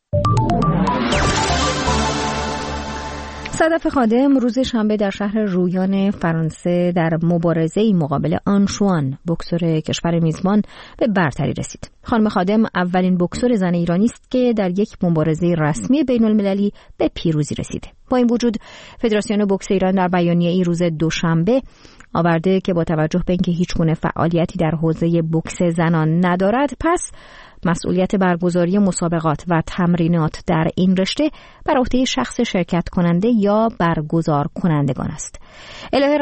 صدف خادم روز شنبه در شهر رویان فرانسه در مبارزه‌ای مقابل آنشوان، بوکسور کشور میزبان، به برتری رسید. خانم خادم اولین بوکسور زن ایرانی است که در یک مبارزه رسمی بین‌المللی به پیروزی رسیده. با این وجود فدراسیون بوکس ایران در بیانیه‌ای روز دوشنبه آورده که با توجه به اینکه هیچگونه فعالیتی در حوزه بوکس زنان ندارد، پس مسئولیت برگزاری مسابقات و تمرینات در این رشته بر عهده شخص شرکت کننده یا برگزار کنندگان است. الهه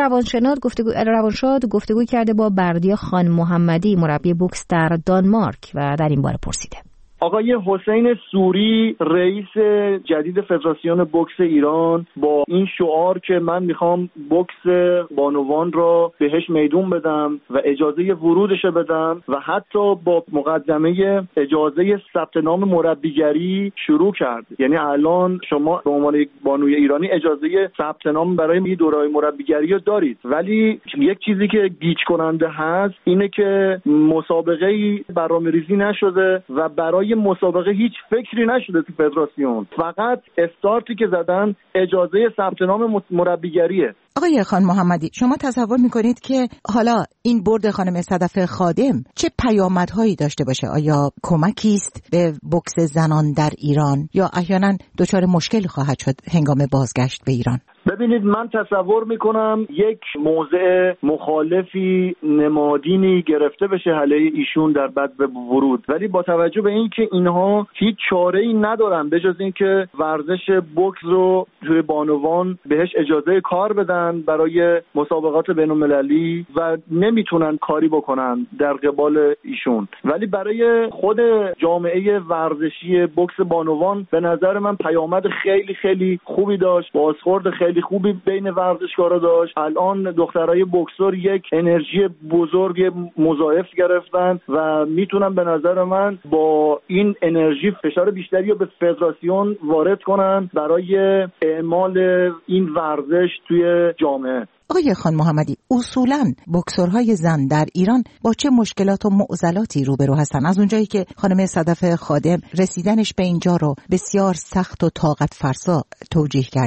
روانشاد گفتگو کرده با بردیا خان محمدی، مربی بوکس در دانمارک، و در این باره پرسیده. آقای حسین سوری رئیس جدید فدراسیون بوکس ایران با این شعار که من میخوام بوکس بانوان را بهش میدون بدم و اجازه ورودش بدم و حتی با مقدمه اجازه ثبت نام مربیگری شروع کرد. یعنی الان شما به عنوان یک بانوی ایرانی اجازه ثبت نام برای این دوره‌های مربیگری رو دارید، ولی یک چیزی که گیج کننده هست اینه که مسابقه‌ای برنامه‌ریزی نشده و برای مسابقه هیچ فکری نشده تو فدراسیون. فقط استارتی که زدن اجازه ثبت نام مربیگریه. آقای خان محمدی، شما تصور میکنید که حالا این برد خانم صدف خادم چه پیامدهایی داشته باشه؟ آیا کمکی است به بوکس زنان در ایران یا احیانا دچار مشکل خواهد شد هنگام بازگشت به ایران؟ ببینید، من تصور میکنم یک موضع مخالفی نمادینی گرفته بشه علیه ایشون در بعد به ورود، ولی با توجه به اینکه اینها هیچ چاره‌ای ندارن به جز اینکه ورزش بوکس رو توی بانوان بهش اجازه کار بدن برای مسابقات بین‌المللی و نمیتونن کاری بکنن در قبال ایشون، ولی برای خود جامعه ورزشی بوکس بانوان به نظر من پیامد خیلی خیلی خوبی داشت. بازخورد خیلی خوبی بین ورزشکارا داشت. الان دخترای بوکسور یک انرژی بزرگ مضاعف گرفتن و میتونن به نظر من با این انرژی فشار بیشتری رو به فدراسیون وارد کنن برای اعمال این ورزش توی جامعه. آقای خان محمدی، اصولاً بوکسورهای زن در ایران با چه مشکلات و معضلاتی روبرو هستن؟ از اونجایی که خانم صدف خادم رسیدنش به اینجا رو بسیار سخت و طاقت فرسا توجیه کرده.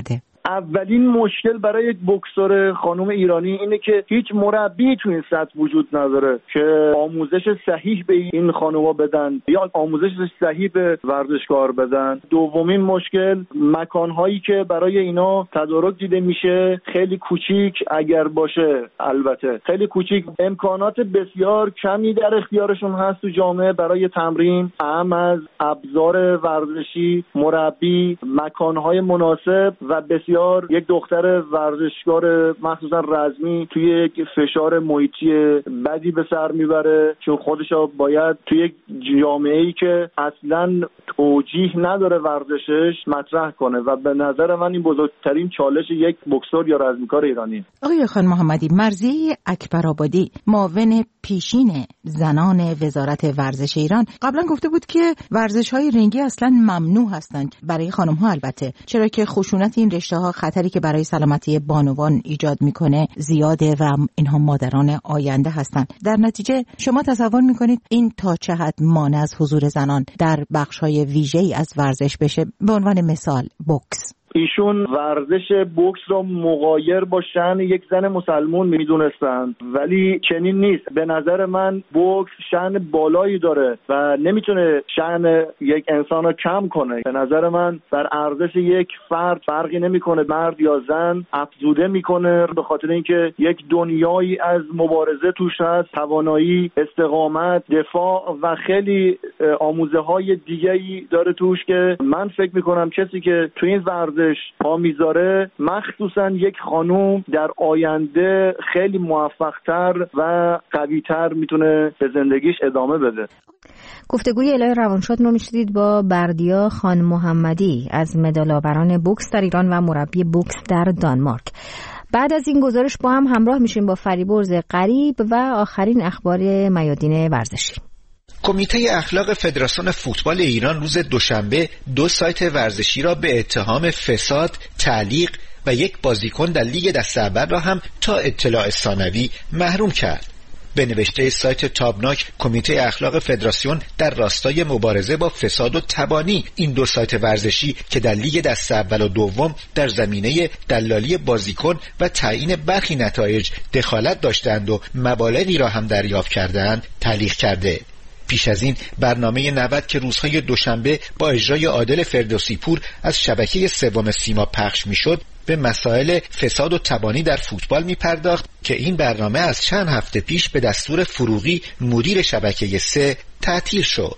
اولین مشکل برای یک بوکسور خانم ایرانی اینه که هیچ مربی تو این سطح وجود نداره که آموزش صحیح به این خانوما بدن یا آموزش صحیح به ورزشکار بدن. دومین مشکل مکانهایی که برای اینا تدارک دیده میشه خیلی کوچیک اگر باشه، البته خیلی کوچیک، امکانات بسیار کمی در اختیارشون هست تو جامعه برای تمرین، اهم از ابزار ورزشی، مربی، مکانهای مناسب و بسیار یک دختر ورزشکار مخصوصا رزمی توی یک فشار محیطی بدی به سر میبره، چون خودش باید توی یک جامعه‌ای که اصلاً توجیه نداره ورزشش مطرح کنه و به نظر من این بزرگترین چالش یک بوکسور یا رزمیکار ایرانی. آقای خان محمدی، مرضیه اکبرآبادی معاون پیشین زنان وزارت ورزش ایران قبلا گفته بود که ورزش‌های رینگی اصلاً ممنوع هستند برای خانم‌ها، البته چرا که خشونت این رشته‌ها خطری که برای سلامتی بانوان ایجاد میکنه زیاده و اینها مادران آینده هستند. در نتیجه شما تصور میکنید این تا چه حد مانع از حضور زنان در بخش‌های ویژه‌ای از ورزش بشه؟ به عنوان مثال بوکس. ایشون ورزش بوکس را مغایر با شأن یک زن مسلمان میدونستند، ولی چنین نیست. به نظر من بوکس شأن بالایی داره و نمیتونه شأن یک انسان را کم کنه. به نظر من در ارزش یک فرد فرقی نمیکنه مرد یا زن، افزوده میکنه به خاطر اینکه یک دنیایی از مبارزه توش هست، توانایی، استقامت، دفاع و خیلی آموزه های دیگه‌ای داره توش که من فکر میکنم کسی که تو این ورزش پا میذاره، مخصوصا یک خانوم، در آینده خیلی موفق‌تر و قوی‌تر میتونه به زندگیش ادامه بده. گفتگوی الهه روانشاد رو میشنید با بردیا خان محمدی از مدال‌آوران بوکس در ایران و مربی بوکس در دانمارک. بعد از این گزارش با هم همراه میشیم با فریبرز غریب و آخرین اخبار میادین ورزشی. کمیته اخلاق فدراسیون فوتبال ایران روز دوشنبه 2 سایت ورزشی را به اتهام فساد، تعلیق و یک بازیکن در لیگ دسته اول را هم تا اطلاع ثانوی محروم کرد. به نوشته سایت تابناک، کمیته اخلاق فدراسیون در راستای مبارزه با فساد و تبانی این 2 سایت ورزشی که در لیگ دسته اول و دوم در زمینه دلالی بازیکن و تعیین برخی نتایج دخالت داشتند و مبالغی را هم دریافت کردند، تعلیق کرده. پیش از این برنامه 90 که روزهای دوشنبه با اجرای عادل فردوسی پور از شبکه سوم سیما پخش میشد به مسائل فساد و تبانی در فوتبال میپرداخت که این برنامه از چند هفته پیش به دستور فروغی مدیر شبکه 3 تعطیل شد.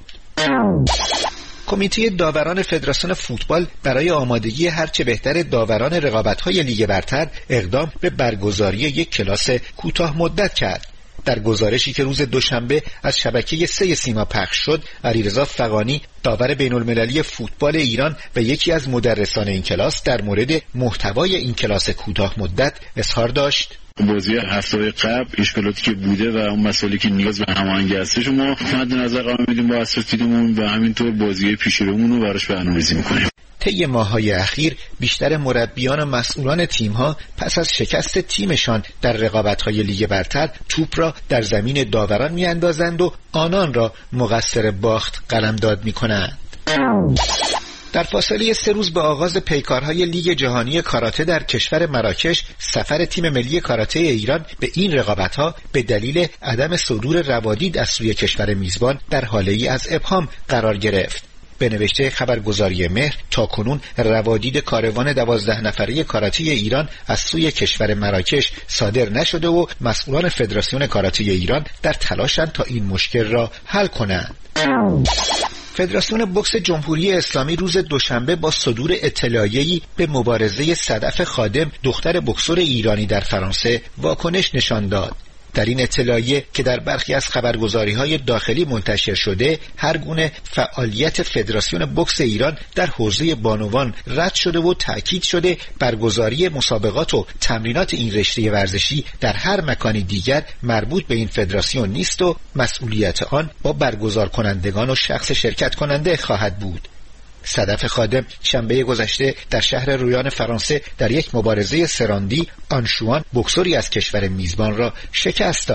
کمیته داوران فدراسیون فوتبال برای آمادگی هرچه بهتر داوران رقابت‌های لیگ برتر اقدام به برگزاری یک کلاس کوتاه مدت کرد. در گزارشی که روز دوشنبه از شبکه 3 سیما پخش شد، علیرضا فغانی داور بین‌المللی فوتبال ایران و یکی از مدرسان این کلاس در مورد محتوای این کلاس کوتاه مدت اظهار داشت: بازی هفته قبل اشکالاتی که بوده و اون مسائلی که نیاز به هماهنگی هستش ما مد نظر قرار میدیم با اساتیدمون و همینطور بازی پیش رومون رو براش برنامه‌ریزی می‌کنیم. طی ماه‌های اخیر بیشتر مربیان و مسئولان تیم‌ها پس از شکست تیمشان در رقابت‌های لیگ برتر توپ را در زمین داوران می‌اندازند و آنان را مقصر باخت قلمداد می‌کنند. در فاصله 3 روز به آغاز پیکارهای لیگ جهانی کاراته در کشور مراکش، سفر تیم ملی کاراته ایران به این رقابت‌ها به دلیل عدم صدور روادید از سوی کشور میزبان در حاله‌ای از ابهام قرار گرفت. به نوشته خبرگزاری مهر، تاکنون روادید کاروان 12 نفره کاراته ایران از سوی کشور مراکش صادر نشده و مسئولان فدراسیون کاراته ایران در تلاشند تا این مشکل را حل کنند. فدراسیون بوکس جمهوری اسلامی روز دوشنبه با صدور اطلاعیه‌ای به مبارزه صدف خادم، دختر بوکسور ایرانی در فرانسه، واکنش نشان داد. در این اطلاعیه که در برخی از خبرگزاری‌های داخلی منتشر شده، هر گونه فعالیت فدراسیون بوکس ایران در حوزه بانوان رد شده و تأکید شده برگزاری مسابقات و تمرینات این رشته ورزشی در هر مکانی دیگر مربوط به این فدراسیون نیست و مسئولیت آن با برگزار کنندگان و شخص شرکت کننده خواهد بود. صدف خادم شنبه گذشته در شهر رویان فرانسه در یک مبارزه سراندی آنشوان بوکسوری از کشور میزبان را شکست داد.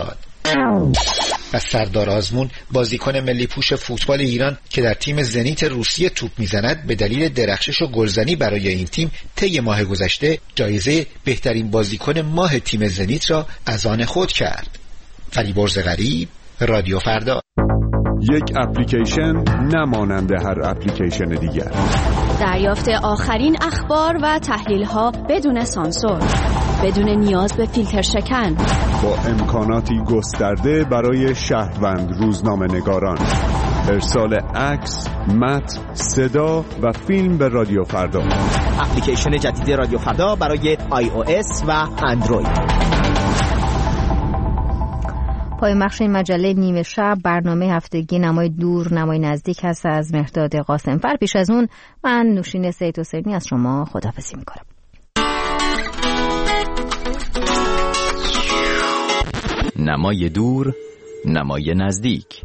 و سردار آزمون بازیکن ملی پوش فوتبال ایران که در تیم زنیت روسیه توپ میزند به دلیل درخشش و گلزنی برای این تیم طی ماه گذشته جایزه بهترین بازیکن ماه تیم زنیت را از آن خود کرد. فریبرز غریب، رادیو فردا. یک اپلیکیشن نمانند هر اپلیکیشن دیگر. دریافت آخرین اخبار و تحلیل‌ها بدون سانسور، بدون نیاز به فیلتر شکن، با امکاناتی گسترده برای شهروند روزنامه‌نگاران. ارسال عکس، متن، صدا و فیلم به رادیو فردا. اپلیکیشن جدید رادیو فردا برای iOS و اندروید. پایان بخش این مجله نیمه شب برنامه هفتگی نمای دور نمای نزدیک هست از مهرداد قاسمفر. پیش از اون من نوشین سید حسینی از شما خداحافظی میکنم. نمای دور نمای نزدیک.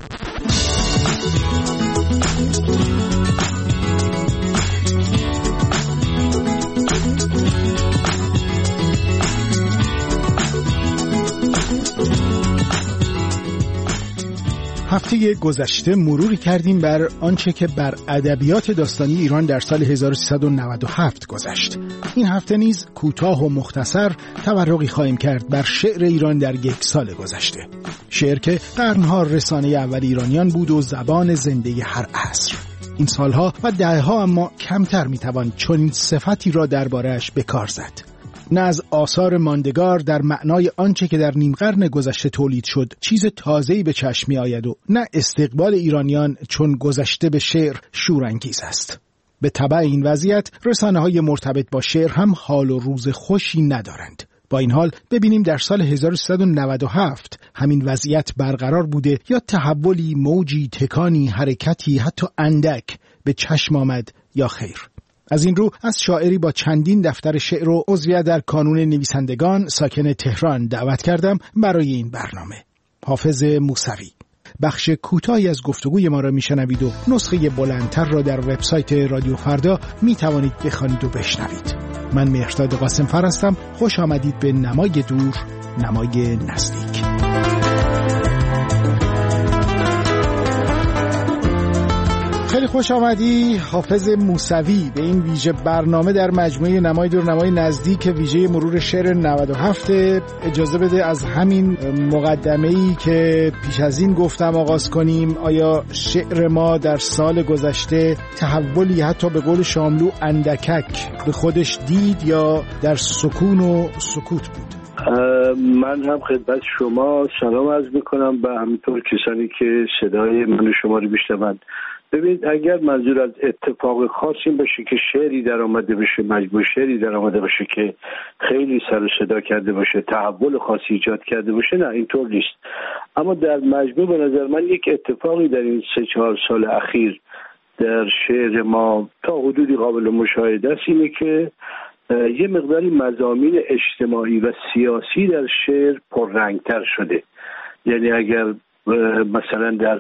هفته گذشته مروری کردیم بر آنچه که بر ادبیات داستانی ایران در سال 1397 گذشت. این هفته نیز کوتاه و مختصر تورقی خواهیم کرد بر شعر ایران در یک سال گذشته. شعر که قرنها رسانه اول ایرانیان بود و زبان زنده هر عصر. این سالها و دهه‌ها اما کمتر میتوان چنین صفتی را درباره‌اش به کار زد. نه از آثار ماندگار در معنای آنچه که در نیم قرن گذشته تولید شد چیز تازه‌ای به چشم می آید و نه استقبال ایرانیان چون گذشته به شعر شورانگیز است. به تبع این وضعیت رسانه‌های مرتبط با شعر هم حال و روز خوشی ندارند. با این حال ببینیم در سال 1397 همین وضعیت برقرار بوده یا تحولی، موجی، تکانی، حرکتی حتی اندک به چشم آمد یا خیر. از این رو از شاعری با چندین دفتر شعر و عضویت در کانون نویسندگان ساکن تهران دعوت کردم برای این برنامه. حافظ موسوی. بخش کوتاهی از گفتگوی ما را میشنوید و نسخه بلندتر را در وبسایت رادیو فردا میتوانید بخوانید و بشنوید. من مهرداد قاسمفر هستم. خوش آمدید به نمای دور نمای نزدیک. خیلی خوش آمدی حافظ موسوی به این ویژه برنامه در مجموعه نمای دور نمای نزدیک ویژه مرور شعر 97. اجازه بده از همین مقدمه‌ای که پیش از این گفتم آغاز کنیم. آیا شعر ما در سال گذشته تحولی حتی به قول شاملو اندکک به خودش دید یا در سکون و سکوت بود؟ من هم خدمت شما سلام عرض میکنم و همینطور کسانی که صدای من و شما رو میشنوند. ببینید اگر منظور از اتفاق خاصی باشه که شعری در آمده باشه، مجموع شعری در آمده باشه که خیلی سر و صدا کرده باشه، تحول خاصی ایجاد کرده باشه، نه اینطور نیست. اما در مجموع به نظر من یک اتفاقی در این 3-4 سال اخیر در شعر ما تا حدودی قابل مشاهده است، اینه که یه مقداری مضامین اجتماعی و سیاسی در شعر پررنگتر شده. یعنی اگر مثلا در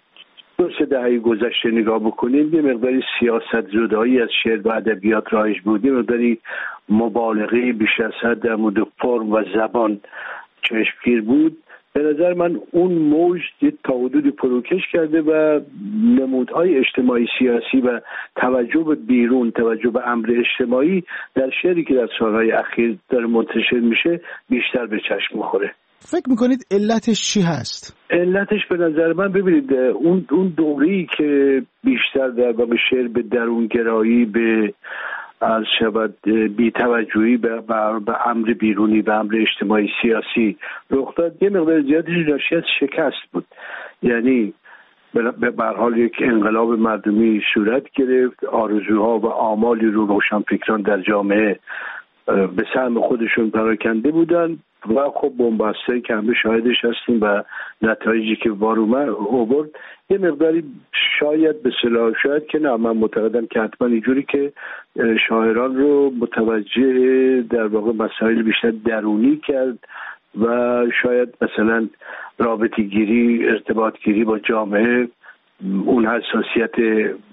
2-3 دهه گذشته نگاه بکنیم یه مقداری سیاست زدایی از شعر و ادبیات رایج بود، یه مقداری مبالغه بیش از حد در مورد فرم و زبان چشمگیر بود. به نظر من اون موج تا حدودی فروکش کرده و نمودهای اجتماعی سیاسی و توجه به بیرون، توجه به امر اجتماعی در شعری که در سالهای اخیر داره منتشر میشه بیشتر به چشم میخوره. فکر میکنید علتش چی هست؟ علتش به نظر من ببینید اون دوره‌ای که بیشتر در واقع شعر به درونگرایی، به از شبد بی‌توجهی به امر بیرونی، به امر اجتماعی سیاسی رخ داد، یه مقدار زیادی ناشی از شکست بود. یعنی به هر حال یک انقلاب مردمی صورت گرفت، آرزوها و آمالی رو روشنفکران در جامعه به سهم خودشون پراکنده بودن و خب بنبسته‌ای که همه شاهدش هستیم و نتایجی که بار آورد یه مقداری شاید به صلاح، شاید که نه، من معتقدم که حتما اینجوری که شاعران رو متوجه در واقع مسائل بیشتر درونی کرد و شاید مثلا رابطه گیری، ارتباط گیری با جامعه، اون حساسیت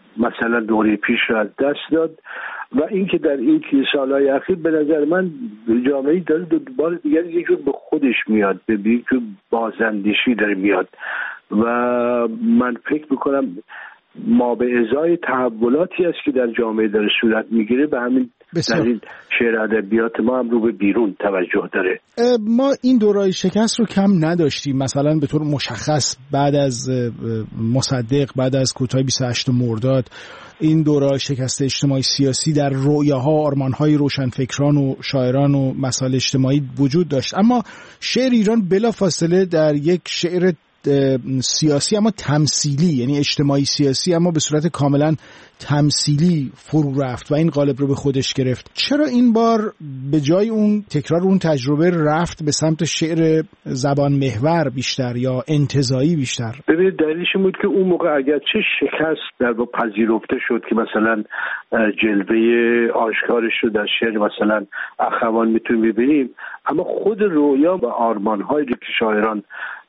مثلا دوره پیش رو از دست داد و اینکه در این سالهای اخیر به نظر من جامعه داره دوباره دیگر یک جور به خودش میاد، به یک جور بازاندیشی داره میاد و من فکر میکنم ما به ازای تحولاتی است که در جامعه داره صورت میگیره به همین دلیل شعر ادبیات ما هم رو به بیرون توجه داره. ما این دورای شکست رو کم نداشتیم، مثلا به طور مشخص بعد از مصدق، بعد از کوتاه 28 مرداد، این دورای شکست اجتماعی سیاسی در رویاها، آرمانهای روشنفکران و شاعران و مسائل اجتماعی وجود داشت. اما شعر ایران بلافاصله در یک شعر سیاسی اما تمثیلی، یعنی اجتماعی سیاسی اما به صورت کاملا تمثیلی فرو رفت و این قالب رو به خودش گرفت. چرا این بار به جای اون تکرار اون تجربه رفت به سمت شعر زبان محور بیشتر یا انتزاعی بیشتر؟ ببینید دلیلش این بود که اون موقع اگرچه شکست در واقع پذیرفته شد که مثلا جلوه آشکارش رو در شعر مثلا اخوان میتونیم ببینیم، اما خود رویا و آرمان‌هایی که شاعران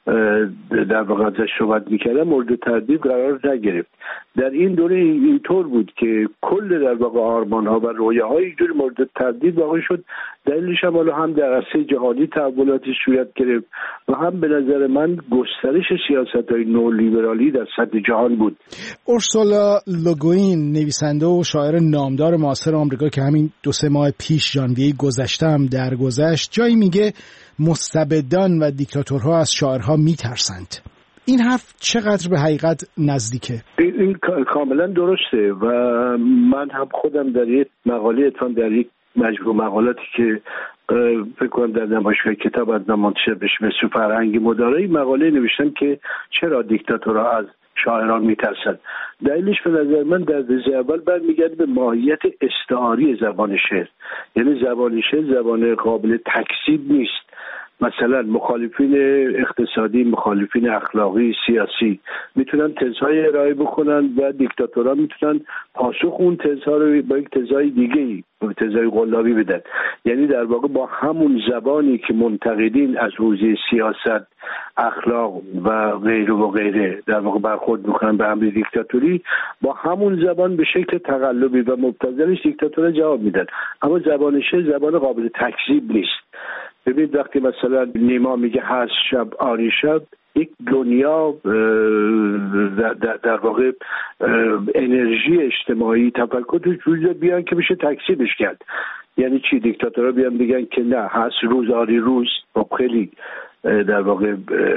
در واقع ازش صحبت میکردن مورد تردید قرار نگرفت. در این دوره اینطور بود که کل در واقع آرمان‌ها و رویاهای اینجوری مورد تردید واقع شد. دلیلش هم در عرصه جهانی تحولاتی صورت گرفت و هم به نظر من گسترش سیاست‌های نولیبرالی در سطح جهان بود. اورسولا لوگوین، نویسنده و شاعر نامدار معاصر آمریکا که همین 2-3 ماه پیش ژانویه گذشته هم درگذشت، جایی میگه مستبدان و دیکتاتورها از شاعرها میترسند. این حرف چقدر به حقیقت نزدیکه؟ این کاملا درسته و من هم خودم در یک مقاله در یک مجموعه مقالاتی که فکر کنم در نمایشگاه کتاب از منتشر بشه به سو فرهنگ مدارایی مقاله نوشتم که چرا دیکتاتورها از شاعران میترسند. دلیلش به نظر من در درجه اول برمیگرده به ماهیت استعاری زبان شعر. یعنی زبان شعر زبان قابل تکذیب نیست. مثلا مخالفین اقتصادی، مخالفین اخلاقی، سیاسی میتونن تزهای ارائه بکنن و دیکتاتورها میتونن پاسخ اون تزها رو با یک تزهای دیگه‌ای، تزهای قلابی بدن. یعنی در واقع با همون زبانی که منتقدین از حوزه سیاست، اخلاق و غیره و غیره در واقع برخورد میکنن به امر دیکتاتوری، با همون زبان به شکل تقلبی و مبتذلش دیکتاتورها جواب میدن. اما زبان شعر زبان قابل تکذیب نیست. ببینید وقتی مثلا نیما میگه هست شب آری شب، یک دنیا در واقع انرژی اجتماعی تفکر توش وجود بیان که بشه تکذیبش کرد. یعنی چی؟ دیکتاتورها بیان بگن که نه هست روز آری روز، خیلی در واقع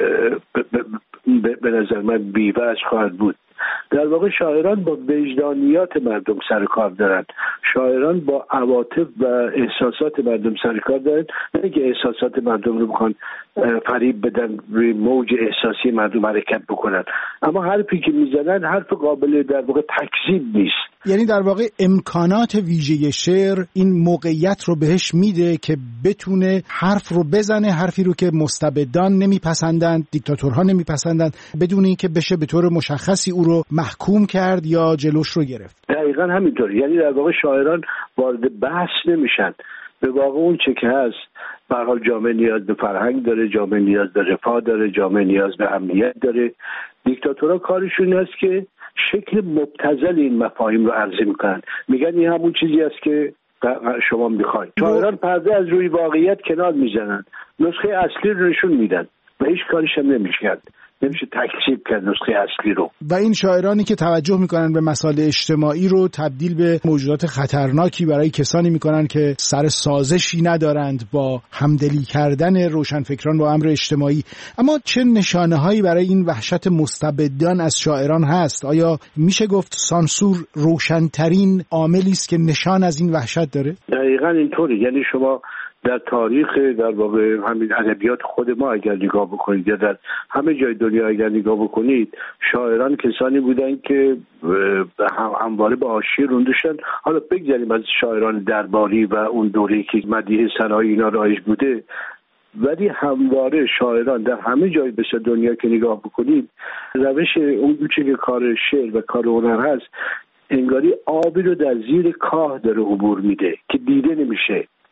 به نظر من بی‌وجه خواهد بود. در واقع شاعران با وجدانیات مردم سر کار دارند. شاعران با عواطف و احساسات مردم سر کار دارند، نه که احساسات مردم رو بخوان فریب بدن، روی موج احساسی مردم حرکت بکنن. اما حرفی که میزنن حرف قابل در واقع تکذیب نیست. یعنی در واقع امکانات ویژه شعر این موقعیت رو بهش میده که بتونه حرف رو بزنه، حرفی رو که مستبدان نمیپسندند، دیکتاتورها نمیپسندند، بدون اینکه بشه به طور مشخصی او رو محکوم کرد یا جلوش رو گرفت. دقیقاً همینطور. یعنی در واقع شاعران وارد بحث نمیشن. به واقع اون چه که هست، به هر حال جامعه نیاز به فرهنگ داره، جامعه نیاز به رفاه داره، جامعه نیاز به امنیت داره. دیکتاتورها کارشون هست که شکل مبتذل این مفاهیم رو عرضه میکنن، میگن این همون چیزی است که شما میخواید. شاعران پرده از روی واقعیت کنار میزنن، نسخه اصلی رو نشون میدن و هیچ کارش هم نمیشه تکذیب کرد نسخه اصلی رو. و این شاعرانی که توجه میکنن به مسائل اجتماعی رو تبدیل به موجودات خطرناکی برای کسانی میکنن که سر سازشی ندارند با همدلی کردن روشنفکران با امر اجتماعی. اما چه نشانه هایی برای این وحشت مستبدان از شاعران هست؟ آیا میشه گفت سانسور روشنترین عاملی است که نشان از این وحشت داره؟ دقیقاً اینطوره. یعنی شما در تاریخ در واقع همین ادبیات خود ما اگر نگاه بکنید یا در همه جای دنیا اگر نگاه بکنید، شاعران کسانی بودن که همواره به حاشیه رونده شدن. حالا بگذاریم از شاعران درباری و اون دوره‌ای که مدیح ثنایی اینا رایج بوده، ولی همواره شاعران در همه جای به دنیا که نگاه بکنید، روش اون چیزی که کار شعر و کار هنر هست، انگاری آبی رو در زیر کاه داره عبور میده که دیده نمیشه.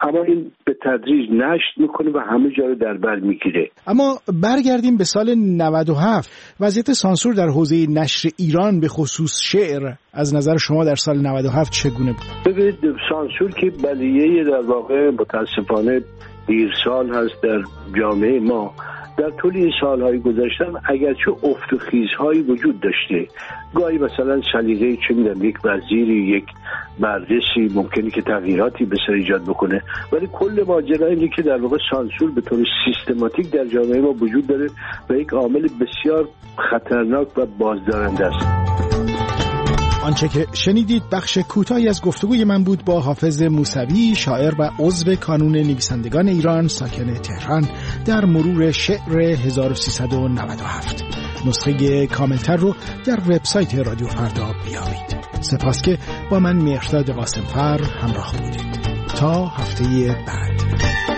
اما این به تدریج نشت میکنه و همه جا رو در بر میگیره. اما برگردیم به سال 97. وضعیت سانسور در حوزه نشر ایران به خصوص شعر از نظر شما در سال 97 چگونه بود؟ ببینید سانسور که بلیه در واقع متاسفانه دیرسال هست در جامعه ما. در طول این سالهای گذشته اگرچه افت و خیزهایی وجود داشته، گاهی مثلا سلیقه چه میدونم یک وزیری، یک مجلسی ممکنه که تغییراتی به سر ایجاد بکنه، ولی کل ماجرا اینه که در واقع سانسور به طور سیستماتیک در جامعه ما وجود داره و یک عامل بسیار خطرناک و بازدارنده است. آنچه که شنیدید بخش کوتاهی از گفتگوی من بود با حافظ موسوی، شاعر و عضو کانون نویسندگان ایران ساکن تهران، در مرور شعر 1397. نسخه کاملتر رو در وبسایت رادیو فردا بیابید. سپاس که با من مهرداد قاسمفر همراه بودید. تا هفته بعد.